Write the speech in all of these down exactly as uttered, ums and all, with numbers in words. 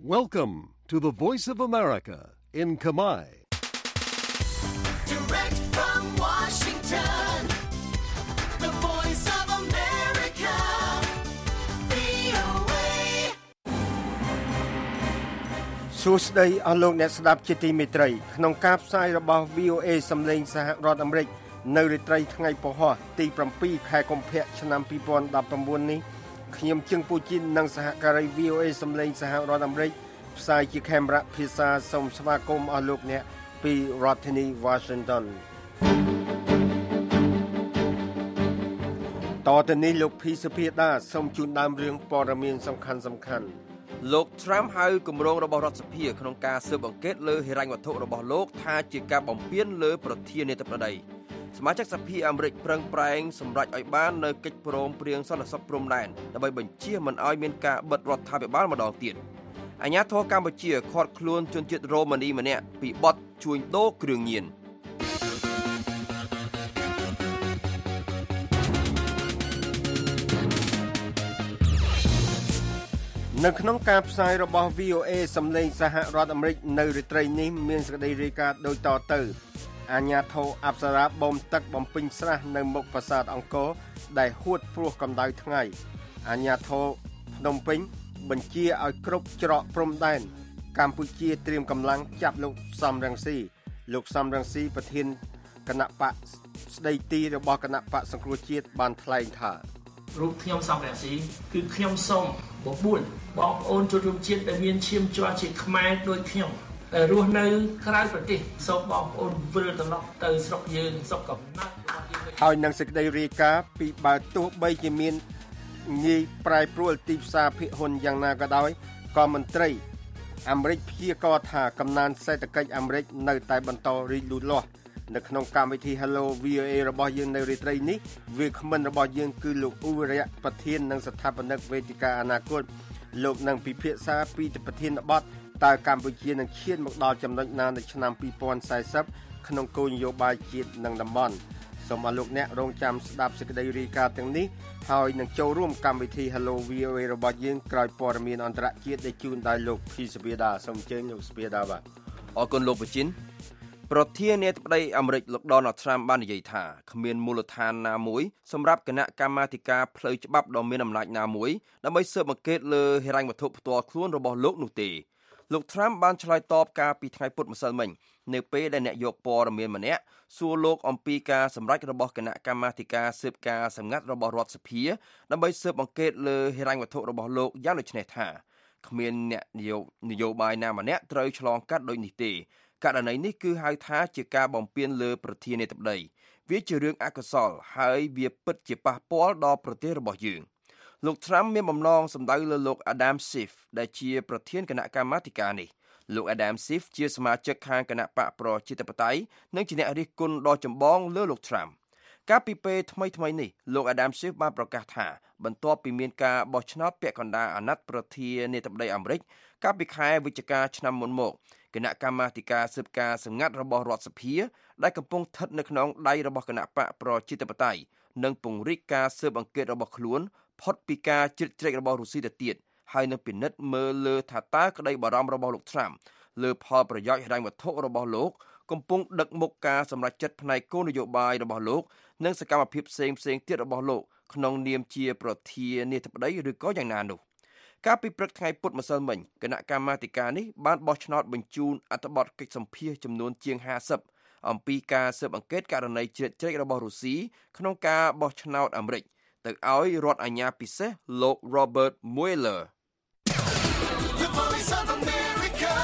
Welcome to the Voice of America in Khmer. Direct from Washington, the Voice of America, វី អូ เอសួស្តីអស់លោកអ្នកស្ដាប់ជាទីមេត្រីក្នុងការផ្សាយរបស់ វី អូ เอ សំឡេងសហរដ្ឋអាមេរិកនៅរាត្រីថ្ងៃពហុទី7ខែកុម្ភៈឆ្នាំ2019នេះខ្ញុំជឹងពូជីននិងសហការី វី អូ เอ សំឡេងសហរដ្ឋអាមេរិកផ្សាយជាខេមរៈភាសាសូមស្វាគមន៍អស់លោកអ្នកពីរដ្ឋធានី Washington តទៅនេះលោកភីសុភាដាសូមជូនដើមរឿងព័ត៌មានសំខាន់សំខាន់លោក Trump ហៅគម្រោងរបស់រដ្ឋសភាក្នុងការស៊ើបអង្កេតលើហិរញ្ញវត្ថុរបស់លោកថាជាការបំពានលើប្រធានាធិបតីសមាជិកសភាអាមេរិកប្រឹងប្រែងសម្រេចឲ្យបាននៅកិច្ចព្រមព្រៀងសន្តិសុខព្រំដែនដើម្បីបញ្ជាមិនឲ្យមានការបិទរដ្ឋាភិបាលម្ដងទៀតអាជ្ញាធរកម្ពុជាឃាត់ខ្លួនជនជាតិរ៉ូម៉ានីម្នាក់ពីបទជួញដូរគ្រឿងញៀននៅក្នុងការផ្សាយរបស់ វី អូ เอ សំឡេងសហរដ្ឋអាមេរិកនៅរាត្រីនេះមានសេចក្តីរាយការណ៍ដូចតទៅអាជ្ញាធរអប្សរាបូមទឹកបំពេញស្រះនៅមុខប្រាសាទអង្គរដែលហួតព្រោះកម្ដៅថ្ងៃអាជ្ញាធរភ្នំពេញបញ្ជាឲ្យគ្រប់ច្រកព្រំដែនកម្ពុជាត្រៀមកម្លាំងចាប់លោកសំរងស៊ីលោកសំរងស៊ីប្រធានគណៈបកស្ដីទីរបស់គណៈបកសង្គ្រោះជាតិបានថ្លែងថារូបខ្ញុំសំរងស៊ីគឺខ្ញុំសូមបបួលបងប្អូនជនរួមជាតិដែលមានឈាមជ័រជាខ្មែរដូចខ្ញុំដែលរស់នៅក្រៅប្រទេសសូមបងប្អូនវិលត្រឡប់ទៅស្រុកយើងស្រុកកំណើតរបស់យើងហើយនឹងសេចក្តីរាយការណ៍ពីបើទោះបីជាមានងាយប្រែប្រួលទីផ្សារភាគហ៊ុនយ៉ាងណាក៏ដោយក៏មន្ត្រីអាមេរិកព្យាករណ៍ថាកំណើនសេដ្ឋកិច្ចអាមេរិកនៅតែបន្តរីកលូតលាស់នៅក្នុងកម្មវិធី Hello វី អូ เอ របស់យើងនៅរាត្រីនេះវាគ្មិនរបស់យើងគឺលោកអ៊ូរៈប្រធាននិងស្ថាបនិកវេទិកាអនាគតលោកនឹងពិភាក្សាពីប្រធានបទតើកម្ពុជានឹងឈានមកដល់ចំណុចណានៅឆ្នាំ2040ក្នុងគោលនយោបាយជាតិនិងតំបន់សូមអរលោកអ្នករងចាំស្ដាប់សេចក្តីរាយការណ៍ទាំងនេះហើយនឹងចូលរួមកម្មវិធី Hello វី អូ เอ របស់យើងក្រោយព័ត៌មានអន្តរជាតិដែលជូនដោយលោកភីសភាដាសូមអញ្ជើញលោកសភាដាបាទអរគុណលោកពូជីនប្រធានាធិបតីអាមេរិកលោក Donald Trump បាននិយាយថាគ្មានមូលដ្ឋានណាមួយសម្រាប់គណៈកម្មាធិការផ្លូវច្បាប់ដ៏មានអំណាចណាមួយដើម្បីស៊ើបអង្កេតលើហិរញ្ញវត្ថុផ្ទាល់ខ្លួនរបស់លោកនោះទេលោក Trump បានឆ្លើយតបកាលពីថ្ងៃពុធម្សិលមិញនៅពេលដែលអ្នកយកព័ត៌មានម្នាក់សួរលោកអំពីការសម្រេចរបស់គណៈកម្មាធិការស៊ើបការសម្ងាត់របស់រដ្ឋសភាដើម្បីស៊ើបអង្កេតលើហិរញ្ញវត្ថុរបស់លោកយ៉ាងដូចនេះថាគ្មានអ្នកនយោបាយណាម្នាក់ត្រូវឆ្លងកាត់ដូចនេះទេករណីនេះគឺហៅថាជាការបំពានលើប្រធានាធិបតីវាជារឿងអកុសលហើយវាពិតជាប៉ះពាល់ដល់ប្រទេសរបស់យើងលោក Trump មានបំណងសម្ដៅលើលោក Adam Schiff ដែលជាប្រធានគណៈកម្មាធិការនេះលោក Adam Schiff ជាសមាជិកខាងគណៈបកប្រជាធិបតេយ្យនិងជាអ្នករិះគន់ដ៏ចម្បងលើលោក Trump កាលពីពេលថ្មីៗនេះលោក Adam Schiff បានប្រកាសថាបន្ទាប់ពីមានការបោះឆ្នោតពាក់កណ្ដាលអាណត្តិប្រធានាធិបតីអាមេរិកកាលពីខែវិច្ឆិកាឆ្នាំមុនមកគណៈកម្មាធិការស៊ើបការសម្ងាត់របស់រដ្ឋសភាដែលកំពុងស្ថិតនៅក្នុងដៃរបស់គណៈបកប្រជាធិបតេយ្យនិងពង្រីកការស៊ើបអង្កេតរបស់ខ្លួនផុតពីការជ្រៀតជ្រែករបស់រុស្ស៊ីទៅទៀតហើយនឹងពិនិត្យមើលលើថាតើក្តីបារម្ភរបស់លោក Trump លើផលប្រយោជន៍ហិរញ្ញវត្ថុរបស់លោកកំពុងដឹកមុខការសម្រេចចិត្តផ្នែកគោលនយោបាយរបស់លោកនិងសកម្មភាពផ្សេងៗទៀតរបស់លោកក្នុងនាមជាប្រធានាធិបតីឬក៏យ៉ាងណានោះកាលពីព្រឹកថ្ងៃពុធម្សិលមិញគណៈកម្មាធិការនេះបានបោះឆ្នោតបញ្ជូនអត្ថបទកិច្ចសម្ភាសចំនួនជាងห้าสิบអំពីការស៊ើបអង្កេតករណីជ្រៀតជ្រែករបស់រុស្ស៊ីក្នុងការបោះឆ្នោតអាមេរិកទៅឲ្យរដ្ឋអាជ្ញាពិសេសលោក Robert Mueller The Voice of America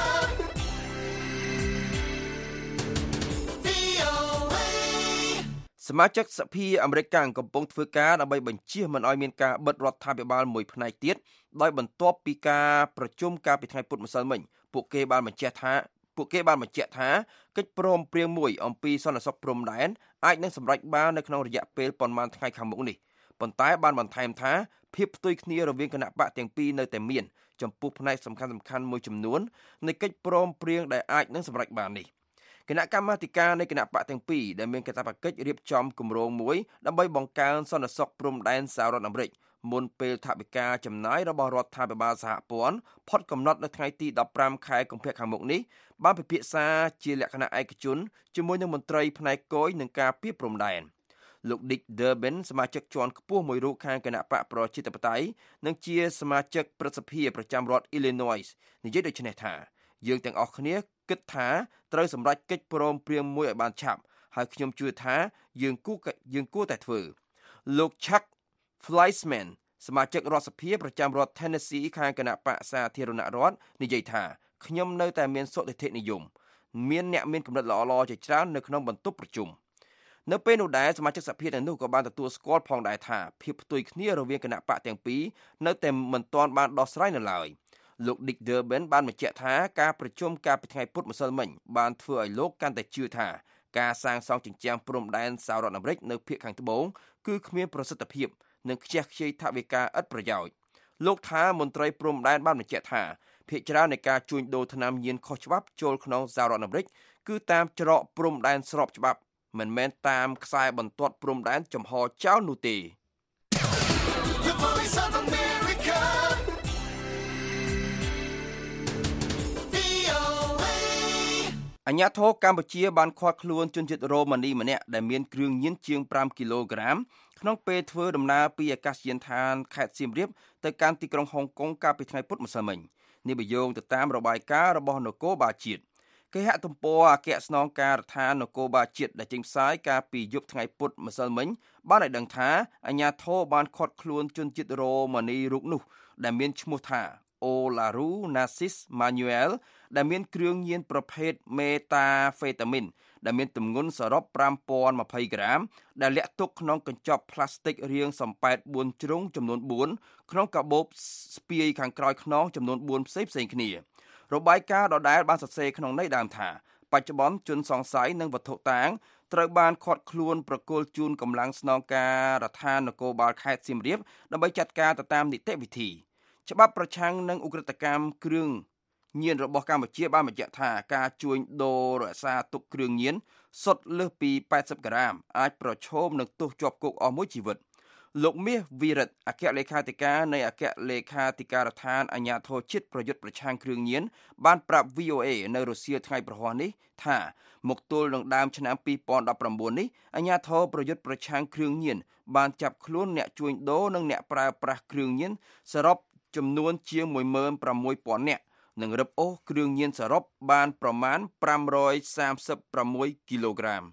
វី អូ เอសមាជិកសភាអាមេរិកកំពុងធ្វើការដើម្បីបញ្ជាមិនឲ្យមានការបិទរដ្ឋាភិបាលមួយផ្នែកទៀតដោយបន្ទាប់ពីការប្រជុំកាលពីថ្ងៃពុធម្សិលមិញពួកគេបានបញ្ជាក់ថាពួកគេបានបញ្ជាក់ថាកិច្ចព្រមព្រៀងមួយអំពីសន្តិសុខព្រំដែនអាចនឹងសម្រេចបាននៅក្នុងរយៈពេលប៉ុន្មានថ្ងៃខាងមុខនេះប៉ុន្តែបានបន្ថែមថាភាពផ្ទុយគ្នារវាងគណៈបកទាំងពីរនៅតែមានចំពោះផ្នែកសំខាន់ៗមួយចំនួននៃកិច្ចព្រមព្រៀងដែលអាចនឹងសម្រេចបាននេះគណៈកម្មាធិការនៃគណៈបកទាំងពីរដែលមានកាតព្វកិច្ចរៀបចំគម្រោងមួយដើម្បីបង្កើនសន្តិសុខព្រំដែនសហរដ្ឋអាមេរិកមុនពេលថវិកាចំណាយរបស់រដ្ឋាភិបាលសហព័ន្ធផុតកំណត់នៅថ្ងៃទីដប់ប្រាំខែកុម្ភៈខាងមុខនេះបានពិភាក្សាជាលក្ខណៈឯកជនជាមួយនឹងមន្ត្រីផ្នែកគយនិងការពារព្រំដែនលោក Dick Durbin សមាជិកជាន់ខ្ពស់មួយរូបខាងគណៈបកប្រជាធិបតេយ្យនិងជាសមាជិកព្រឹទ្ធសភាប្រចាំរដ្ឋ Illinois និយាយដូចនេះថាយើងទាំងអស់គ្នាគិតថាត្រូវសម្រេចកិច្ចព្រមព្រៀងមួយឲ្យបានឆាប់ហើយខ្ញុំជឿថាយើងគួរយើងគួរតែធ្វើលោក Chuck Fleischman សមាជិករដ្ឋសភាប្រចាំរដ្ឋ Tennessee ខាងគណៈបកសាធារណរដ្ឋនិយាយថាខ្ញុំនៅតែមានសុតិធិនិយមមានអ្នកមានគំនិតល្អៗជាច្រើននៅក្នុងបន្ទប់ប្រជុំនៅពេលនោះដែរសមាជិកសភាទាំងនោះក៏បានទទួលស្គាល់ផងដែរថាភាពផ្ទុយគ្នារវាងគណៈបកទាំងពីរនៅតែមិនទាន់បានដោះស្រាយនៅឡើយលោក Dick Durbin បានបញ្ជាក់ថាការប្រជុំកាលពីថ្ងៃពុធម្សិលមិញបានធ្វើឲ្យលោកកាន់តែជឿថាការសាងសង់ជញ្ជាំងព្រំដែនសហរដ្ឋអាមេរិកនៅភាគខាងត្បូងគឺគ្មានប្រសិទ្ធភាពនិងខ្ជះខ្ជាយថវិកាឥតប្រយោជន៍លោកថាមន្ត្រីព្រំដែនបានបញ្ជាក់ថាភាគច្រើននៃការជួញដូរថ្នាំញៀនខុសច្បាប់ចូលក្នុងសហរដ្ឋអាមេរិកគឺតាមច្រកព្រំដែនស្របច្បាប់មិនមែនតាមខ្សែបន្ទាត់ព្រំដែនចំហចោលនោះទេ The Voice of America. អាជ្ញាធរកម្ពុជាបានឃាត់ខ្លួនជនជាតិរ៉ូម៉ានីម្នាក់ដែលមានគ្រឿងញៀនជាងប្រាំគីឡូក្រាមក្នុងពេលធ្វើដំណើរពីអាកាសយានដ្ឋានខេត្តសៀមរាបទៅកាន់ទីក្រុងហុងកុងកាលពីថ្ងៃពុធម្សិលមិញនេះបញ្យោងទៅតាមរបាយការណ៍របស់នគរបាលជាតិគេហទំព័រអគ្គស្នងការដ្ឋាននគរបាលជាតិដែលចេញផ្សាយកាលពីយប់ថ្ងៃពុធម្សិលមិញបានឲ្យដឹងថាអាជ្ញាធរបានឃាត់ខ្លួនជនជាតិរ៉ូម៉ានីរូបនោះដែលមានឈ្មោះថាអូឡារូណាស៊ីសម៉ាញូអែលដែលមានគ្រឿងញៀនប្រភេទមេតាហ្វេតាមីនដែលមានទម្ងន់សរុបប្រាំពាន់ម្ភៃក្រាមដែលលាក់ទុកក្នុងកញ្ចប់ផ្លាស្ទិករាងសំប៉ែតបួនជ្រុងចំនួនបួនក្នុងកាបូបស្ពាយខាងក្រោយខ្នងចំនួនបួនផ្សេងផ្សេងគ្នារបាយការណ៍ដដែលបានសរសេរក្នុងន័យដើមថាបច្ចុប្បន្នជនសង្ស័យនិងវត្ថុតាងត្រូវបានឃាត់ខ្លួនប្រគល់ជូនកម្លាំងស្នងការដ្ឋាននគរបាលខេត្តសៀមរាបដើម្បីចាត់ការទៅតាមនីតិវិធីច្បាប់ប្រឆាំងនឹងឧក្រិដ្ឋកម្មគ្រឿងញៀនរបស់កម្ពុជាបានបញ្ជាក់ថាការជួញដូររក្សាទុកគ្រឿងញៀនសុទ្ធលើសពីប៉ែតសិបក្រាមអាចប្រឈមនឹងទោសជាប់គុកអស់មួយជីវិតលោកមាសវីរិតអគ្គលេខាធិការនៃអគ្គលេខាធិការដ្ឋានអាជ្ញាធរជាតិប្រយុទ្ធប្រឆាំងគ្រឿងញៀនបានប្រាប់ វី អូ អេ នៅរុស្ស៊ីថ្ងៃប្រហ័សនេះថាមកទល់នឹងដើមឆ្នាំពីរពាន់ដប់ប្រាំបួននេះអាជ្ញាធរប្រយុទ្ធប្រឆាំងគ្រឿងញៀនបានចាប់ខ្លួនអ្នកជួញដូរនិងអ្នកប្រើប្រាស់គ្រឿងញៀនសរុបចំនួនជាងមួយម៉ឺនប្រាំមួយពាន់នាក់និងរឹបអូសគ្រឿងញៀនសរុបបានប្រមាណប្រាំរយសាមសិបប្រាំមួយគីឡូក្រាម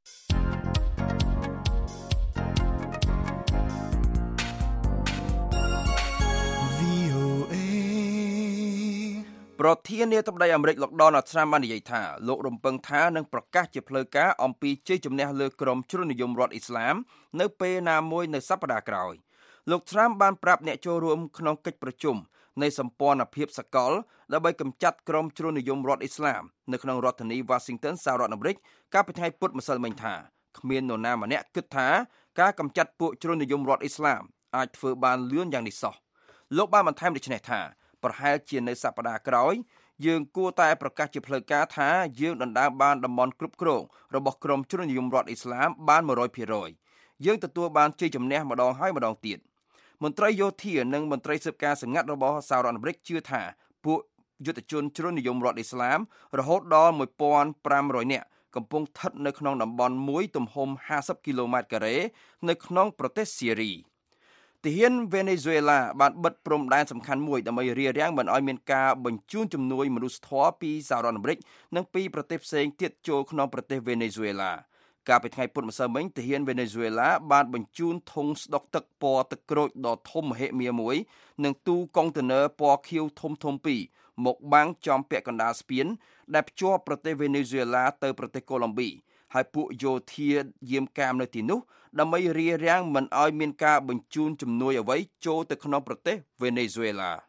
ប្រធានាធិបតីអាមេរិកលោក Donald Trump បាននិយាយថាលោករំពឹងថានឹងប្រកាសជាផ្លូវការអំពីជ័យជំនះលើក្រុមជ្រុលនិយមរដ្ឋអ៊ីស្លាមនៅពេលណាមួយនៅសប្តាហ៍ក្រោយលោក Trump បានប្រាប់អ្នកចូលរួមក្នុងកិច្ចប្រជុំនៃសម្ព័ន្ធភាពសកលដើម្បីកម្ចាត់ក្រុមជ្រុលនិយមរដ្ឋអ៊ីស្លាមនៅក្នុងរដ្ឋធានី Washington សហរដ្ឋអាមេរិកកាលពីថ្ងៃពុធម្សិលមិញថាគ្មាននរណាម្នាក់គិតថាការកម្ចាត់ពួកជ្រុលនិយមរដ្ឋអ៊ីស្លាមអាចធ្វើបានលឿនយ៉ាងនេះសោះលោកបានបន្ថែមដូចនេះថាប្រហែលជានៅសប្តាហ៍ក្រោយយើងគួរតែប្រកាសជាផ្លូវការថាយើងដណ្ដើមបានតំបន់គ្រប់គ្រងរបស់ក្រុមជ្រុលនិយមរដ្ឋអ៊ីស្លាមបានមួយរយភាគរយយើងទទួលបានជ័យជំនះម្ដងហើយម្ដងទៀតមន្ត្រីយោធានិងមន្ត្រីស៊ើបការសម្ងាត់របស់សហរដ្ឋអាមេរិកជឿថាពួកយុទ្ធជនជ្រុលនិយមរដ្ឋអ៊ីស្លាមរហូតដល់មួយពាន់ប្រាំរយនាក់កំពុងស្ថិតនៅក្នុងតំបន់មួយទំហំห้าสิบគីឡូម៉ែត្រការ៉េនៅក្នុងប្រទេសស៊េរីទាហានវេណេស៊ុយអេឡាបានបិទព្រំដែនសំខាន់មួយដើម្បីរារាំងមិនឲ្យមានការបញ្ជូនជំនួយមនុស្សធម៌ពីសហរដ្ឋអាមេរិកនិងពីប្រទេសផ្សេងទៀតចូលក្នុងប្រទេសវេណេស៊ុយអេឡាកាលពីថ្ងៃពុធម្សិលមិញទាហានវេណេស៊ុយអេឡាបានបញ្ជូនធុងស្តុកទឹកពណ៌ទឹកក្រូចដ៏ធំមហិមាមួយនិងទូកុងតឺន័រពណ៌ខៀវធំធំពីរមកបាំងចំពាក់កណ្ដាលស្ពានដែលភ្ជាប់ប្រទេសវេណេស៊ុយអេឡាទៅប្រទេសកូឡុំប៊ីហើយពួកយោធាយាមកាមនៅទីនោះដើម្បីរារាំងមិនឲ្យមានការបញ្ជូនជំនួយអ្វីចូលទៅក្នុងប្រទេសវេណេស៊ុយអេឡា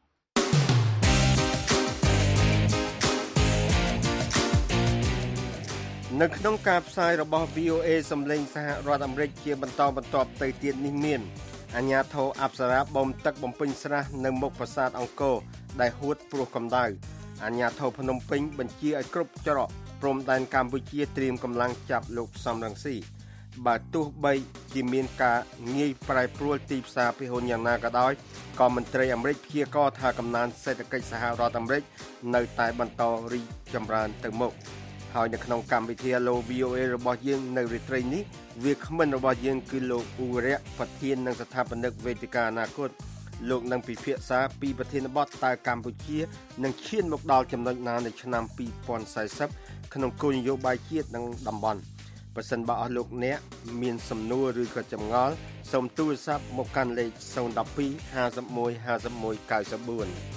នៅក្នុងការផ្សាយរបស់ វី អូ អេ សំឡេងសហរដ្ឋអាមេរិកជាបន្តបន្ទាប់ទៅទៀតនេះមានអាជ្ញាធរអប្សរាបូមទឹកបំពេញស្រះនៅមុខប្រាសាទអង្គរដែលហួតព្រោះកម្ដៅអាជ្ញាធរភ្នំពេញបញ្ជាឲ្យគ្រប់ច្រកព្រំដែនកម្ពុជាត្រៀមកម្លាំងចាប់លោកសំរងស៊ីបើទោះបីជាមានការងាយប្រែប្រួលទីផ្សារភាគហ៊ុនយ៉ាងណាក៏ដោយក៏មន្ត្រីអាមេរិកព្យាករណ៍ថាកំណើនសេដ្ឋកិច្ចសហរដ្ឋអាមេរិកនៅតែបន្តរីកចម្រើនទៅមុខហើយនៅក្នុងកម្មវិធី Hello វី អូ អេ របស់យើងនៅរាត្រីនេះវាគ្មិនរបស់យើងគឺលោកអ៊ូរៈប្រធាននិងស្ថាបនិកវេទិកាអនាគតលោកនឹងពិភាក្សាពីប្រធានបទតើកម្ពុជានឹងឈានមកដល់ចំណុចណានៅឆ្នាំពីរពាន់សាយសិបក្នុងគោលនយោបាយជាតិនិងតំបន់បើសិនបើអស់លោកអ្នកមានសំណួរឬក៏ចម្ងល់សូមទូរស័ព្ទមកកាន់លេខศูนย์ หนึ่ง สอง ห้า หนึ่ง หนึ่ง ห้า หนึ่ง เก้า สี่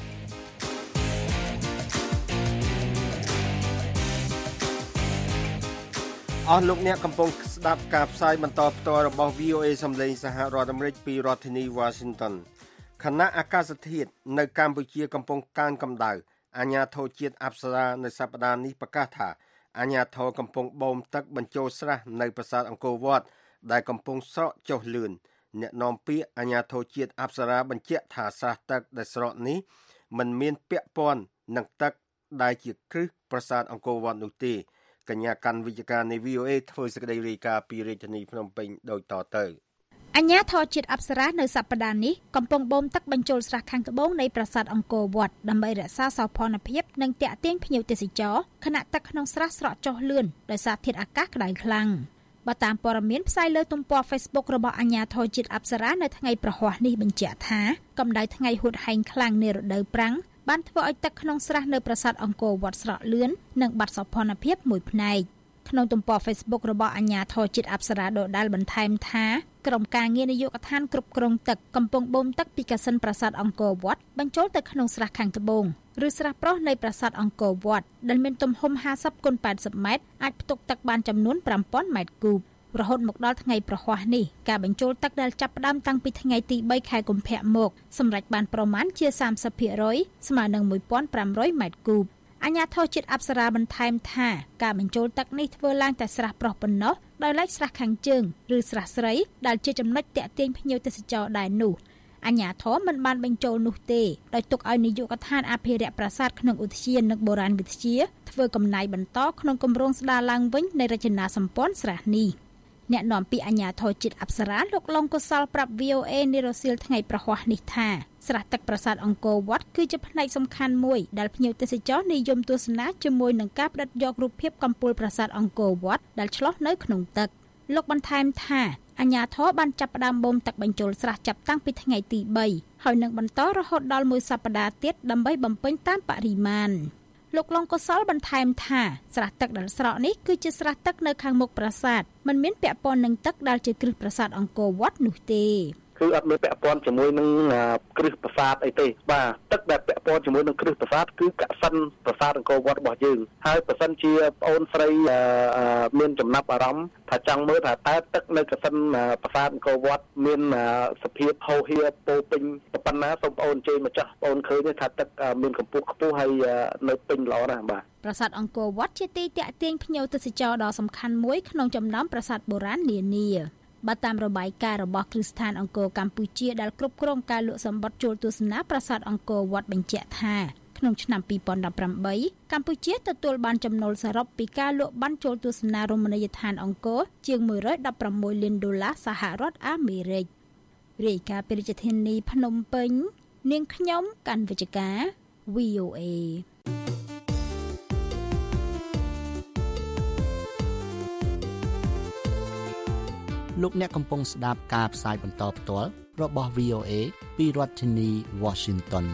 អស់លោកអ្នកកំពុងស្ដាប់ការផ្សាយបន្តផ្ទាល់របស់ វី អូ អេ សំឡេងសហរដ្ឋអាមេរិកពីរដ្ឋធានី Washington គណៈអាកាសធាតុនៅកម្ពុជាកំពុងកើនកម្ដៅអាជ្ញាធរជាតិអប្សរានៅសប្តាហ៍នេះប្រកាសថាអាជ្ញាធរកំពុងបូមទឹកបញ្ចូលស្រះនៅប្រាសាទអង្គរវត្តដែលកំពុងស្រកចុះលឿនអ្នកនាំពាក្យអាជ្ញាធរជាតិអប្សរាបញ្ជាក់ថាស្រះទឹកដែលស្រកនេះមិនមានពាក់ព័ន្ធនឹងទឹកដែលជាគ្រឹះប្រាសាទអង្គរវត្តនោះទេកញ្ញាកាន់វិជ្ជការនៃ វី អូ អេ ធ្វើសេចក្តីរាយការណ៍ពីរាជធានីភ្នំពេញដូចតទៅអញ្ញាធរជាតិអប្សរានៅសប្តាហ៍នេះកំពុងបូមទឹកបញ្ចូលស្រះខាងត្បូងនៃប្រាសាទអង្គរវត្តដើម្បីរក្សាសោភ័ណភាពនិងទាក់ទាញភ្ញៀវទេសចរខណៈទឹកក្នុងស្រះស្រកចុះលឿនដោយសារធាតុអាកាសក្តៅខ្លាំងបើតាមព័ត៌មានផ្សាយលើទំព័រ Facebook របស់អញ្ញាធរជាតិអប្សរានៅថ្ងៃប្រហ័សនេះបញ្ជាក់ថាកម្ដៅថ្ងៃហួតហែងខ្លាំងនារដូវប្រាំងបានធ្វើឲ្យទឹកក្នុងស្រះនៅប្រាសាទអង្គរវត្តស្រកលឿននិងបាត់សោភ័ណភាពមួយផ្នែកក្នុងទំព័រ Facebook របស់អាជ្ញាធរជាតិអប្សរាដដែលបន្ថែមថាក្រុមការងារនាយកដ្ឋានគ្រប់គ្រងទឹកកំពុងបូមទឹកពីកាសិនប្រាសាទអង្គរវត្តបញ្ចូលទៅក្នុងស្រះខាងត្បូងឬស្រះប្រុសនៃប្រាសាទអង្គរវត្តដែលមានទំហំห้าสิบគុណแปดสิบម៉ែត្រអាចផ្ទុកទឹកបានចំនួនប្រាំពាន់ម៉ែត្រគូបរហូតមកដល់ថ្ងៃប្រហ័សនេះការបញ្ចូលទឹកដែលចាប់ផ្ដើមតាំងពីថ្ងៃទីបីខែកុម្ភៈមកសម្រេចបានប្រមាណជាសាមសិបភាគរយស្មើនឹងmột nghìn năm trămម៉ែត្រគូបអាជ្ញាធរជាតិអប្សរាបន្ថែមថាការបញ្ចូលទឹកនេះធ្វើឡើងតែស្រះប្រុសប៉ុណ្ណោះដោយឡែកស្រះខាងជើងឬស្រះស្រីដែលជាចំណុចទាក់ទាញភ្ញៀវទេសចរដែរនោះអាជ្ញាធរមិនបានបញ្ចូលនោះទេដោយទុកឲ្យនាយកដ្ឋានអភិរក្សប្រាសាទក្នុងឧទ្យាននិងបុរាណវិទ្យាធ្វើកំណែបន្តក្នុងគម្រោងស្ដារឡើងវិញនៃរចនាសម្ព័ន្ធស្រះនេះអ្នកនាំពាក្យអាជ្ញាធរជាតិអប្សរាលោកឡុងកុសលប្រាប់ វី អូ អេ នារសៀលថ្ងៃប្រហ័សនេះថាស្រះទឹកប្រាសាទអង្គរវត្តគឺជាផ្នែកសំខាន់មួយដែលភ្ញៀវទេសចរនិយមទស្សនាជាមួយនឹងការផ្ដិតយករូបភាពកំពូលប្រាសាទអង្គរវត្តដែលឆ្លុះនៅក្នុងទឹកលោកបន្ថែមថាអាជ្ញាធរបានចាប់ផ្ដើមបូមទឹកបញ្ចូលស្រះចាប់តាំងពីថ្ងៃទីបីហើយនឹងបន្តរហូតដល់មួយសប្តាហ៍ទៀតដើម្បីបំពេញតាមបរិមាណលោកឡុងកុសលបន្ថែមថាស្រះទឹកដែលស្រកនេះគឺជាស្រះទឹកនៅខាងមុខប្រាសាទមិនមានពាក់ព័ន្ធនឹងទឹកដែលជាគ្រឹះប្រាសាទអង្គរវត្តនោះទេគឺអត់មានពាក់ព័ន្ធជាមួយនឹងគ្រឹះប្រាសាទអីទេបាទទឹកដែលពាក់ព័ន្ធជាមួយនឹងគ្រឹះប្រាសាទគឺកសិនប្រាសាទអង្គរវត្តរបស់យើងហើយបើសិនជាប្អូនស្រីមានចំណាប់អារម្មណ៍ថាចង់មើលថាតើទឹកនៅកសិនប្រាសាទអង្គរវត្តមានសភាពហូរហៀពោពេញប៉ុណ្ណាសូមប្អូនជើញមកចាស់ប្អូនឃើញថាទឹកមានកម្ពស់ខ្ពស់ហើយនៅពេញល្អណាស់បាទប្រាសាទអង្គរវត្តជាទីតាក់ទាញភ្ញៀវទេសចរដ៏សំខាន់មួយក្នុងចំណោមប្រាសាទបុរាណនានាបើតាមរបាយការណ៍របស់គ្រឹះស្ថានអង្គរកម្ពុជាដែលគ្រប់គ្រងការលក់សម្បត្តិចូលទស្សនាប្រាសាទអង្គរវត្តបញ្ជាក់ថាក្នុងឆ្នាំពីរពាន់ដប់ប្រាំបីកម្ពុជាទទួលបានចំណូលសរុបពីការលក់បានចូលទស្សនារមណីយដ្ឋានអង្គរជាងមួយរយដប់ប្រាំមួយលានដុល្លារសហរដ្ឋអាមេរិករាយការណ៍ពីរាជធានីភ្នំពេញនាងខ្ញុំកាន់វិជ្ជការ វី អូ អេលោកអ្នកកំពុងស្ដាប់ការផ្សាយបន្តផ្ទាល់របស់ វី អូ អេ ពីរដ្ឋធានី Washington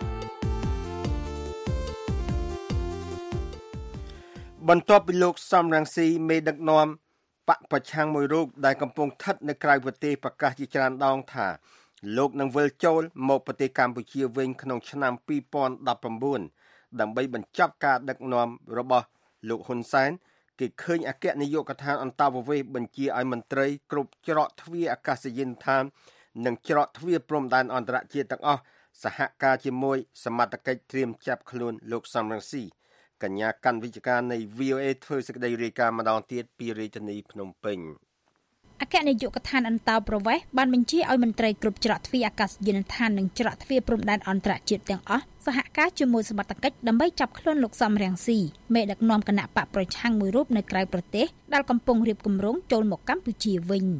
បន្ទាប់ពីលោកសំរងស៊ីមេដឹកនាំបកប្រឆាំងមួយរូបដែលកំពុងស្ថិតនៅក្រៅប្រទេសប្រកាសជាច្រើនដងថាលោកនឹងវិលចូលមកប្រទេសកម្ពុជាវិញក្នុងឆ្នាំពីរពាន់ដប់ប្រាំបួនដើម្បីបញ្ចប់ការដឹកនាំរបស់លោកហ៊ុនសែនគេឃើញអគ្គនាយកដ្ឋានអន្តរប្រវេសន៍បញ្ជាឲ្យមន្ត្រីគ្រប់ច្រកទ្វារអាកាសយានដ្ឋាននិងច្រកទ្វារព្រំដែនអន្តរជាតិទាំងអស់សហការជាមួយសមត្ថកិច្ចត្រៀមចាប់ខ្លួនលោកសំរងស៊ីកញ្ញាកាន់វិជ្ជការនៃ វី អូ អេ ធ្វើសេចក្តីរាយការណ៍ម្ដងទៀតពីរាជធានីភ្នំពេញអគ្គនាយកដ្ឋានអន្តរប្រវេសន៍បានបញ្ជាឲ្យមន្ត្រីគ្រប់ច្រកទ្វារអាកាសយានដ្ឋាននិងច្រកទ្វារព្រំដែនអន្តរជាតិទាំងអស់សហការជាមួយសមត្ថកិច្ចដើម្បីចាប់ខ្លួនលោកសំរងស៊ីមេដឹកនាំគណៈបកប្រឆាំងមួយរូបនៅក្រៅប្រទេសដែលកំពុងរៀបគម្រោងចូលមកកម្ពុជាវិញ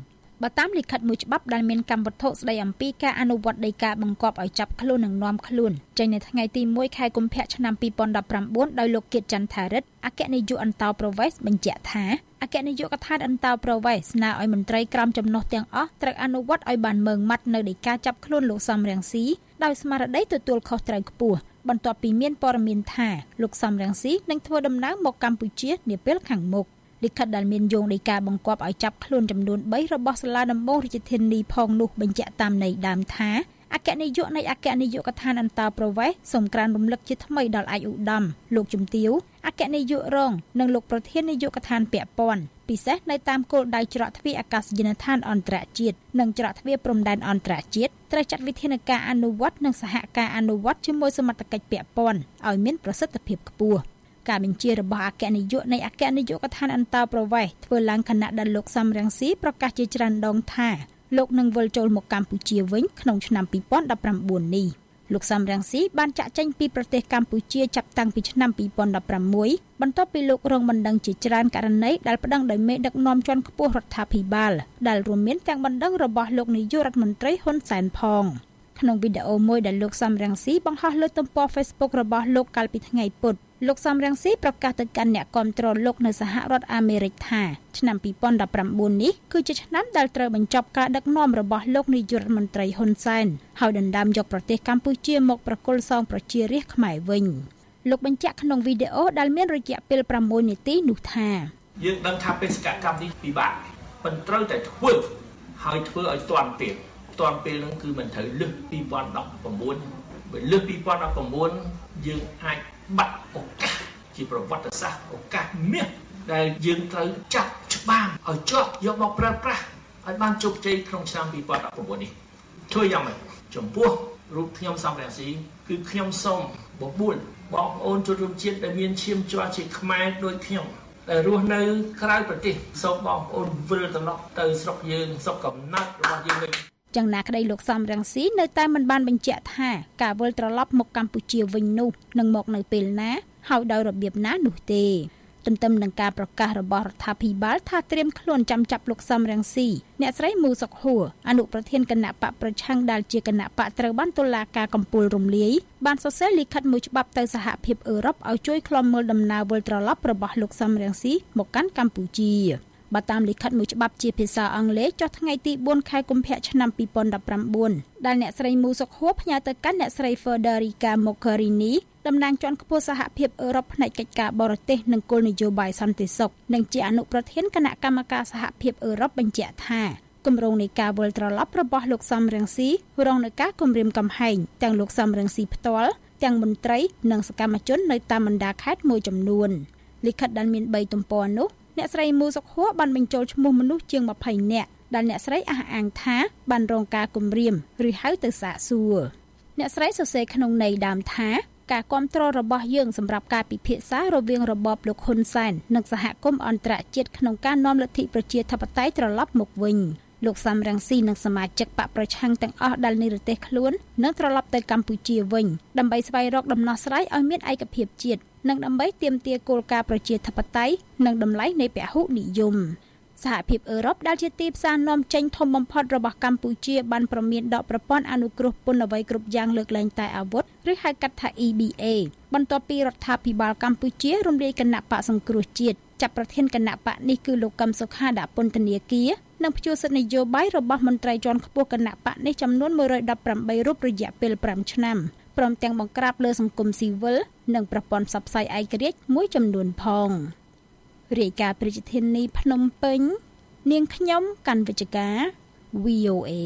បើតាមលិខិតមួយច្បាប់ដែលមានកម្មវត្ថុស្ដីអំពីការអនុវត្តដីកាបង្គាប់ឲ្យចាប់ខ្លួននិងនាំខ្លួនចេញនៅថ្ងៃទីមួយខែកុម្ភៈឆ្នាំពីរពាន់ដប់ប្រាំបួនដោយលោកគៀតចន្ទថារិទ្ធអគ្គនាយកអន្តោប្រវេសន៍បញ្ជាក់ថាអគ្គនាយកដ្ឋានអន្តោប្រវេសន៍ស្នើឲ្យមន្ត្រីក្រមចំណុះទាំងអស់ត្រូវអនុវត្តឲ្យបានម៉ឺងម៉ាត់នៅដីកាចាប់ខ្លួនលោកសំរងស៊ីដោយស្មារតីទទួលខុសត្រូវខ្ពស់បន្ទាប់ពីមានព័ត៌មានថាលោកសំរងស៊ីនឹងធ្វើដំណើរមកកម្ពុជានាពេលខាងមុខលិខិតដែលមានយោងដីកាបង្គាប់ឲ្យចាប់ខ្លួនចំនួនបីរបស់សាលាដំបងរាជធានីផងនោះបញ្ជាក់តាមន័យដើមថាអគ្គនាយកនៃអគ្គនាយកដ្ឋានអន្តោប្រវេសន៍សូមក្រានរំលឹកជាថ្មីដល់ឯកឧត្តមលោកជំទាវអគ្គនាយករងនិងលោកប្រធាននាយកដ្ឋានពាក់ព័ន្ធពិសេសនៅតាមគោលដៅច្រកទ្វារអាកាសយានដ្ឋានអន្តរជាតិនិងច្រកទ្វារព្រំដែនអន្តរជាតិត្រូវចាត់វិធានការអនុវត្តនិងសហការអនុវត្តជាមួយសមត្ថកិច្ចពាក់ព័ន្ធឲ្យមានប្រសិទ្ធភាពខ្ពស់ការបញ្ជារបស់អគ្គនាយកនៃអគ្គនាយកដ្ឋានអន្តោប្រវេសន៍ធ្វើឡើងខណៈដែលលោកសំរងស៊ីប្រកាសជាច្រើនដងថាលោកនឹងវិលចូលមកកម្ពុជាវិញក្នុងឆ្នាំពីរពាន់ដប់ប្រាំបួននេះលោកសំរងស៊ីបានចាក់ចេញពីប្រទេសកម្ពុជាចាប់តាំងពីឆ្នាំពីរពាន់ដប់ប្រាំមួយបន្ទាប់ពីលោករងបណ្ដឹងជាច្រើនករណីដែលប្តឹងដោយមេដឹកនាំជាន់ខ្ពស់រដ្ឋាភិបាលដែលរួមមានទាំងបណ្ដឹងរបស់លោកនាយករដ្ឋមន្ត្រីហ៊ុនសែនផងក្នុងវីដេអូមួយដែលលោកសំរងស៊ីបង្ហោះលើទំព័រ Facebook របស់លោកកាលពីថ្ងៃពុធលោកសំរងស៊ីប្រកាសទៅកាន់អ្នកគាំទ្រលោកនៅសហរដ្ឋអាមេរិកថាឆ្នាំពីរពាន់ដប់ប្រាំបួននេះគឺជាឆ្នាំដែលត្រូវបញ្ចប់ការដឹកនាំរបស់លោកនាយករដ្ឋមន្ត្រីហ៊ុនសែនហើយដណ្ដើមយកប្រទេសកម្ពុជាមកប្រគល់សងប្រជារាស្ត្រខ្មែរវិញលោកបញ្ជាក់ក្នុងវីដេអូដែលមានរយៈពេលប្រាំមួយនាទីនោះថាយើងដឹងថាបេសកកម្មនេះពិបាកប៉ុន្តែត្រូវតែធ្វើហើយធ្វើឲ្យទាន់ពេលទាន់ពេលហ្នឹងគឺមិនត្រូវលឹះពីរពាន់ដប់ប្រាំបួនបើលឹះពីរពាន់ដប់ប្រាំបួនយើងអាចបាត់ឱកាសជាប្រវត្តិសាស្ត្រឱកាសមាសដែលយើងត្រូវចាប់ច្បាំងឲ្យជាប់យកមកប្រើប្រាស់ឲ្យបានជោគជ័យក្នុងឆ្នាំពីរពាន់ដប់ប្រាំបួននេះធ្វើយ៉ាងម៉េចចំពោះរូបខ្ញុំសំរងស៊ីគឺខ្ញុំសូមបបួលបងប្អូនជនរួមជាតិដែលមានឈាមជ័រជាខ្មែរដូចខ្ញុំដែលរស់នៅក្រៅប្រទេសសូមបងប្អូនវិលត្រឡប់ទៅស្រុកយើងស្រុកកំណើតរបស់យើងវិញយ៉ាងណាក្តីលោកសំរងស៊ីនៅតែមិនបានបញ្ជាក់ថាការវិលត្រឡប់មកកម្ពុជាវិញនោះនឹងមកនៅពេលណាហើយដោយរបៀបណានោះទេទន្ទឹមនឹងការប្រកាសរបស់រដ្ឋាភិបាលថាត្រៀមខ្លួនចាំចាប់លោកសំរងស៊ីអ្នកស្រីមូសុកហួរអនុប្រធានគណៈបកប្រឆាំងដែលជាគណៈបកត្រូវបានតុលាការកំពូលរំលាយបានសរសេរលិខិតមួយច្បាប់ទៅសហភាពអឺរ៉ុបឲ្យជួយឃ្លាំមើលដំណើរវិលត្រឡប់របស់លោកសំរងស៊ីមកកាន់កម្ពុជាបើតាមលិខិតមួយច្បាប់ជាភាសាអង់គ្លេសចុះថ្ងៃទីបួនខែកុម្ភៈឆ្នាំពីរពាន់ដប់ប្រាំបួនដែលអ្នកស្រីមូសុកហួរផ្ញើទៅកាន់អ្នកស្រី Federica Mogherini តំណាងជាន់ខ្ពស់សហភាពអឺរ៉ុបផ្នែកកិច្ចការបរទេសនិងគោលនយោបាយសន្តិសុខនិងជាអនុប្រធានគណៈកម្មការសហភាពអឺរ៉ុបបញ្ជាក់ថាគម្រោងនៃការវិលត្រឡប់របស់លោកសំរងស៊ីរងនឹងការគំរាមកំហែងទាំងលោកសំរងស៊ីផ្ទាល់ទាំងមន្ត្រីនិងសកម្មជននៅតាមបណ្ដាខេត្តមួយចំនួនលិខិតដែលមានបីទំព័រនោះអ្នកស្រីមូសុកហួរបានបញ្ចូលឈ្មោះមនុស្សជាងម្ភៃនាក់ដែលអ្នកស្រីអះអាងថាបានរងការគំរាមឬហៅទៅសាកសួរអ្នកស្រីសរសេរក្នុងន័យដើមថាការគ្រប់គ្រងរបស់យើងសម្រាប់ការពិភាក្សារវាងរបបលោកហ៊ុនសែននិងសហគមន៍អន្តរជាតិក្នុងការនាំលទ្ធិប្រជាធិបតេយ្យត្រឡប់មកវិញលោកសំរងស៊ីនិងសមាជិកបកប្រឆាំងទាំងអស់ដែលនិរទេសខ្លួននឹងត្រឡប់ទៅកម្ពុជាវិញដើម្បីស្វែងរកដំណោះស្រាយឲ្យមានឯកភាពជាតិនិងដើម្បីទាមទារគោលការណ៍ប្រជាធិបតេយ្យនិងតម្លៃនៃពហុនិយមសហភាពអឺរ៉ុបដែលជាទីផ្សារនាំចេញធំបំផុតរបស់កម្ពុជាបានប្រមានដកប្រព័ន្ធអនុគ្រោះពន្ធអ្វីគ្រប់យ៉ាងលើកលែងតែអាវុធឬហៅកាត់ថា E B A បន្ទាប់ពីរដ្ឋាភិបាលកម្ពុជារំលាយគណៈបកសង្គ្រោះជាតិចាប់ប្រធានគណៈបកនេះគឺលោកកឹមសុខាដាក់ពន្ធនាគារនិងព្យួរសិទ្ធិនយោបាយរបស់មន្ត្រីជាន់ខ្ពស់គណៈបកនេះចំនួនមួយរយដប់ប្រាំបីរូបរយៈពេលប្រាំឆ្នាំព្រមទាំងបង្ក្រាបលើសង្គមស៊ីវិលនិងប្រព័ន្ធផ្សព្វផ្សាយឯករាជ្យមួយចំនួនផងរាយការណ៍ប្រជាធានីភ្នំពេញនាងខ្ញុំកាន់វិជ្ជការ V O A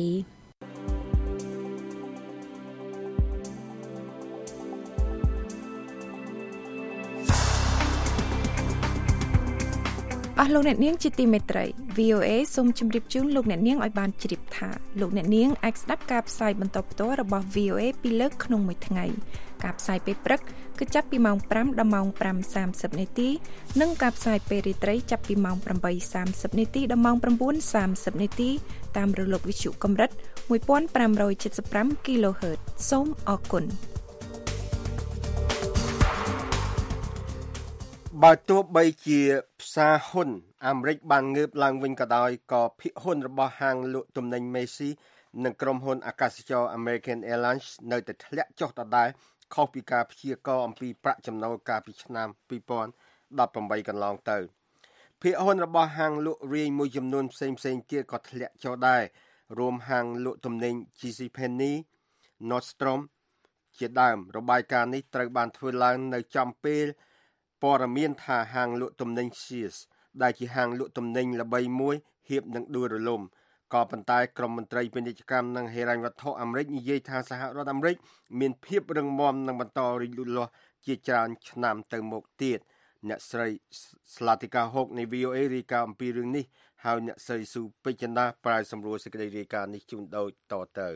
អស់លោកអ្នកនាងជាទីមេត្រី V O A សូមជម្រាបជូនលោកអ្នកនាងឲ្យបានជ្រាបថាលោកអ្នកនាងអាចស្ដាប់ការផ្សាយបន្តផ្ទាល់របស់ V O A ពីរលើកក្នុងមួយថ្ងៃការផ្សាយពេលព្រឹកគឺចាប់ពីម៉ោងប្រាំដល់ម៉ោងប្រាំសាមសិបនាទីនិងការផ្សាយពេលរាត្រីចាប់ពីម៉ោងប្រាំបីសាមសិបនាទីដល់ម៉ោងប្រាំបួនសាមសិបនាទីតាមរលកវិទ្យុកម្រិតមួយពាន់ប្រាំរយសិបប្រាំ kHz សូមអរគុណបើទោះបីជាផ្សារហ៊ុនអាមេរិកបានងើបឡើងវិញក៏ដោយក៏ភាគហ៊ុនរបស់ហាងលក់ទំនិញ Macy និងក្រុមហ៊ុនអាកាសចរ American Airlines នៅតែធ្លាក់ចុះដដែលខុសពីការព្យាករណ៍អំពីប្រាក់ចំណូលកាលពីឆ្នាំពីរពាន់ដប់ប្រាំបីកន្លងទៅភាគហ៊ុនរបស់ហាងលក់រាយមួយចំនួនផ្សេងផ្សេងទៀតក៏ធ្លាក់ចុះដែររួមហាងលក់ទំនិញ JCPenney, Nordstrom ជាដើមរបាយការណ៍នេះត្រូវបានធ្វើឡើងនៅចំពេលព័ត៌មានថាហាងលក់ទំនិញ Sears ដែលជាហាងលក់ទំនិញល្បីមួយហៀបនឹងដួលរលំក៏ប៉ុន្តែក្រុមមន្ត្រីពាណិជ្ជកម្មនិងហិរញ្ញវត្ថុអាមេរិកនិយាយថាសហរដ្ឋអាមេរិកមានភាពរឹងមាំនិងបន្តរីកលូតលាស់ជាច្រើនឆ្នាំទៅមុខទៀតអ្នកស្រី Slatika Hawk នៃ វី អូ អេ រាយការណ៍អំពីរឿងនេះហើយអ្នកស្រីស៊ូពេជ្រចិន្តាប្រាយសម្រួលសេចក្តីរាយការណ៍នេះជូនដូចតទៅ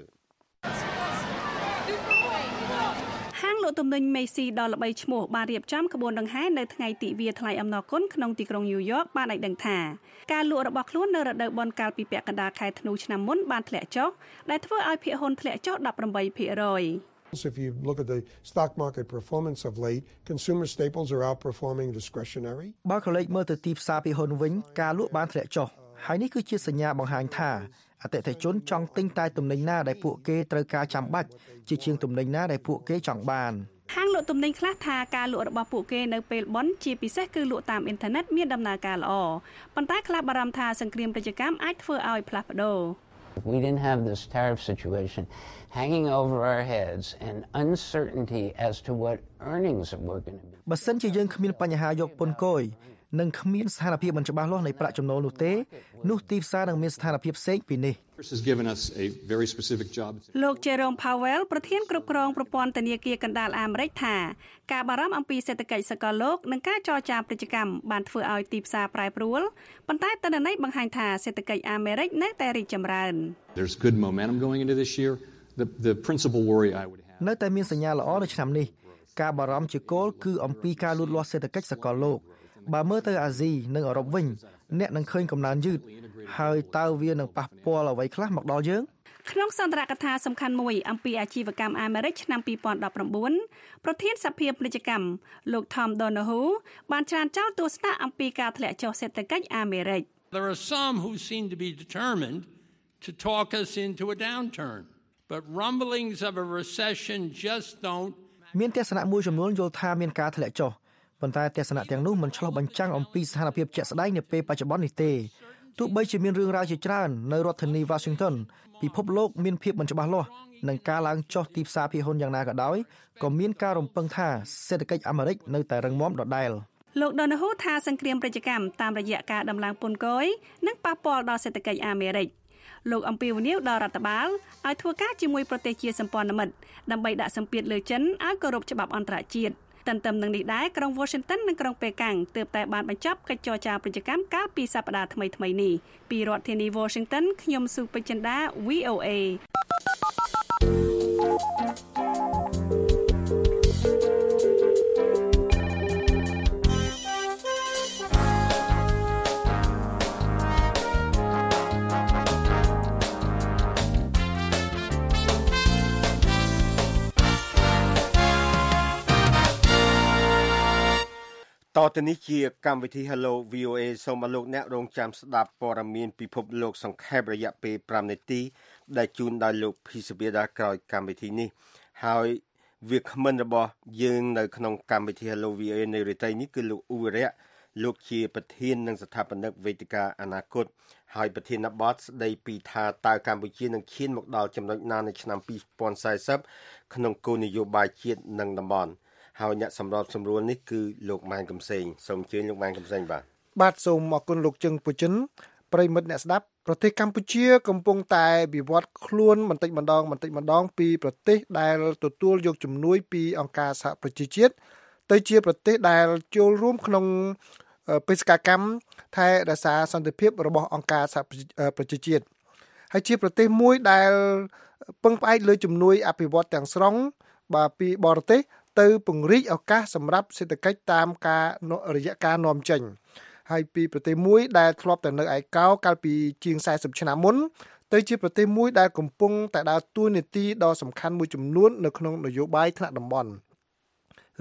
ហាងលក់ទំនិញ Macy ដ៏ល្បីឈ្មោះបានរៀបចំក្បួនដង្ហែនៅថ្ងៃទិវាថ្លែងអំណរគុណក្នុងទីក្រុងញូវយ៉កបានឲ្យដឹងថាការលក់របស់ខ្លួននៅរដូវបុណ្យកាលពីពាក់កណ្ដាលខែធ្នូឆ្នាំមុនបានធ្លាក់ចុះដែលធ្វើឲ្យភាគហ៊ុនធ្លាក់ចុះដប់ប្រាំបីភាគរយ If you look at the stock market performance of late, consumer staples are outperforming discretionary. បើក៏លេខមើលទៅទីផ្សារភាគហ៊ុនវិញការលក់បានធ្លាក់ចុះហើយនេះគឺជាសញ្ញាបង្ហាញថាអតិថិជនចង់ទិញតែទំនិញណាដែលពួកគេត្រូវការចាំបាច់ជាជាងទំនិញណាដែលពួកគេចង់បានហាងលក់ទំនិញខ្លះថាការលក់របស់ពួកគេនៅពេលបុណ្យជាពិសេសគឺលក់តាមអ៊ីនធឺណិតមានដំណើរការល្អប៉ុន្តែខ្លះបារម្ភថាសង្គ្រាមពាណិជ្ជកម្មអាចធ្វើឲ្យផ្លាស់ប្ដូរ We didn't have this tariff situation hanging over our heads and uncertainty as to what earnings were going to be. បើសិនជាយើងគ្មានបញ្ហាយកពន្ធគយនិងគ្មានស្ថានភាពមិនច្បាស់លាស់នៃប្រាក់ចំណូលនោះទេនោះទីផ្សារនឹងមានស្ថានភាពផ្សេងពីនេះលោក Jerome Powell ប្រធានគ្រប់គ្រងប្រព័ន្ធធនាគារកណ្ដាលអាមេរិកថាការបារម្ភអំពីសេដ្ឋកិច្ចសកលលោកនិងការចរចាពាណិជ្ជកម្មបានធ្វើឲ្យទីផ្សារប្រែប្រួលប៉ុន្តែទិន្នន័យបង្ហាញថាសេដ្ឋកិច្ចអាមេរិកនៅតែរីកចម្រើន There's good momentum going into this year. The the principal worry I would have នៅតែមានសញ្ញាល្អនៅឆ្នាំនេះការបារម្ភជាគោលគឺអំពីការលូតលាស់សេដ្ឋកិច្ចសកលលោកបើមើលទៅអាស៊ីនិងអឺរ៉ុបវិញអ្នកនឹងឃើញកំណើនយឺតហើយតើវានឹងប៉ះពាល់អ្វីខ្លះមកដល់យើងក្នុងសន្ទរកថាសំខាន់មួយអំពីអាជីវកម្មអាមេរិកឆ្នាំពីរពាន់ដប់ប្រាំបួនប្រធានសភាពាណិជ្ជកម្មលោក Tom Donohue បានច្រានចោលទស្សនៈអំពីការធ្លាក់ចុះសេដ្ឋកិច្ចអាមេរិក There are some who seem to be determined to talk us into a downturn but rumblings of a recession just don't មានទស្សនៈមួយចំនួនយល់ថាមានការធ្លាក់ចុះប៉ុន្តែទស្សនៈទាំងនោះមិនឆ្លុះបញ្ចាំងអំពីស្ថានភាពជាក់ស្ដែងនៅពេលបច្ចុប្បន្ននេះទេទោះបីជាមានរឿងរ៉ាវជាច្រើននៅរដ្ឋធានី Washington ពិភពលោកមានភាពមិនច្បាស់លាស់និងការឡើងចុះទីផ្សារភាគហ៊ុនយ៉ាងណាក៏ដោយក៏មានការរំពឹងថាសេដ្ឋកិច្ចអាមេរិកនៅតែរឹងមាំដដែលលោក Donohue ថាសង្គ្រាមពាណិជ្ជកម្មតាមរយៈការដំឡើងពន្ធគយនឹងប៉ះពាល់ដល់សេដ្ឋកិច្ចអាមេរិកលោកអំពីវនីវដល់រដ្ឋបាលឲ្យធ្វើការជាមួយប្រទេសជាសម្ព័ន្ធមិត្តដើម្បីដាក់សម្ពាធលើចិនឲ្យគោរពច្បាប់អន្តរជាតិទន្ទឹមនឹងនេះដែរក្រុង Washington និងក្រុងប៉េកាំងទើបតែបានបញ្ចប់កិច្ចចរចាពាណិជ្ជកម្មកាលពីសប្តាហ៍ថ្មីៗនេះពីរដ្ឋធានី Washington ខ្ញុំស៊ូពេជ្រចិន្តា វី អូ เอតទៅនេះជាកម្មវិធី Hello វី អូ เอ សូមឲ្យលោកអ្នករងចាំស្ដាប់ព័ត៌មានពិភពលោកសង្ខេបរយៈពេល5នាទីដែលជូនដោយលោកភីសុវេដាក្រោយកម្មវិធីនេះហើយវាគ្មិនរបស់យើងនៅក្នុងកម្មវិធី Hello វី អូ เอ នៅរាត្រីនេះគឺលោកអ៊ូរៈលោកជាប្រធាននិងស្ថាបនិកវេទិកាអនាគតហើយប្រធានបទស្ដីពីថាតើកម្ពុជានឹងឈានមកដល់ចំណុចណានៅឆ្នាំពីរពាន់សាយសិបក្នុងគោលនយោបាយជាតិនិងតំបន់ហើយអ្នកសម្របសម្រួលនេះគឺលោកម៉ែនកំសែងសូមអញ្ជើញលោកម៉ែនកំសែងបាទបាទសូមអរគុណលោកជឹងពូចិនប្រិមិត្តអ្នកស្ដាប់ប្រទេសកម្ពុជាកំពុងតែវិវត្តខ្លួនបន្តិចម្ដងបន្តិចម្ដងពីប្រទេសដែលទទួលយកជំនួយពីអង្គការសហប្រជាជាតិទៅជាប្រទេសដែលចូលរួមក្នុងបេសកកម្មថែរក្សាសន្តិភាពរបស់អង្គការសហប្រជាជាតិហើយជាប្រទេសមួយដែលពឹងផ្អែកលើជំនួយអភិវឌ្ឍទាំងស្រុងបាទពីបរទេសទៅពង្រីកឱកាសសម្រាប់សេដ្ឋកិច្ចតាមការរយៈការនាំចេញហើយពីប្រទេសមួយដែលធ្លាប់តែនៅឯកោកាលពីជាងសែសិបឆ្នាំមុនទៅជាប្រទេសមួយដែលកំពុងតែដើរតួនាទីដ៏សំខាន់មួយចំនួននៅក្នុងនយោបាយថ្នាក់តំបន់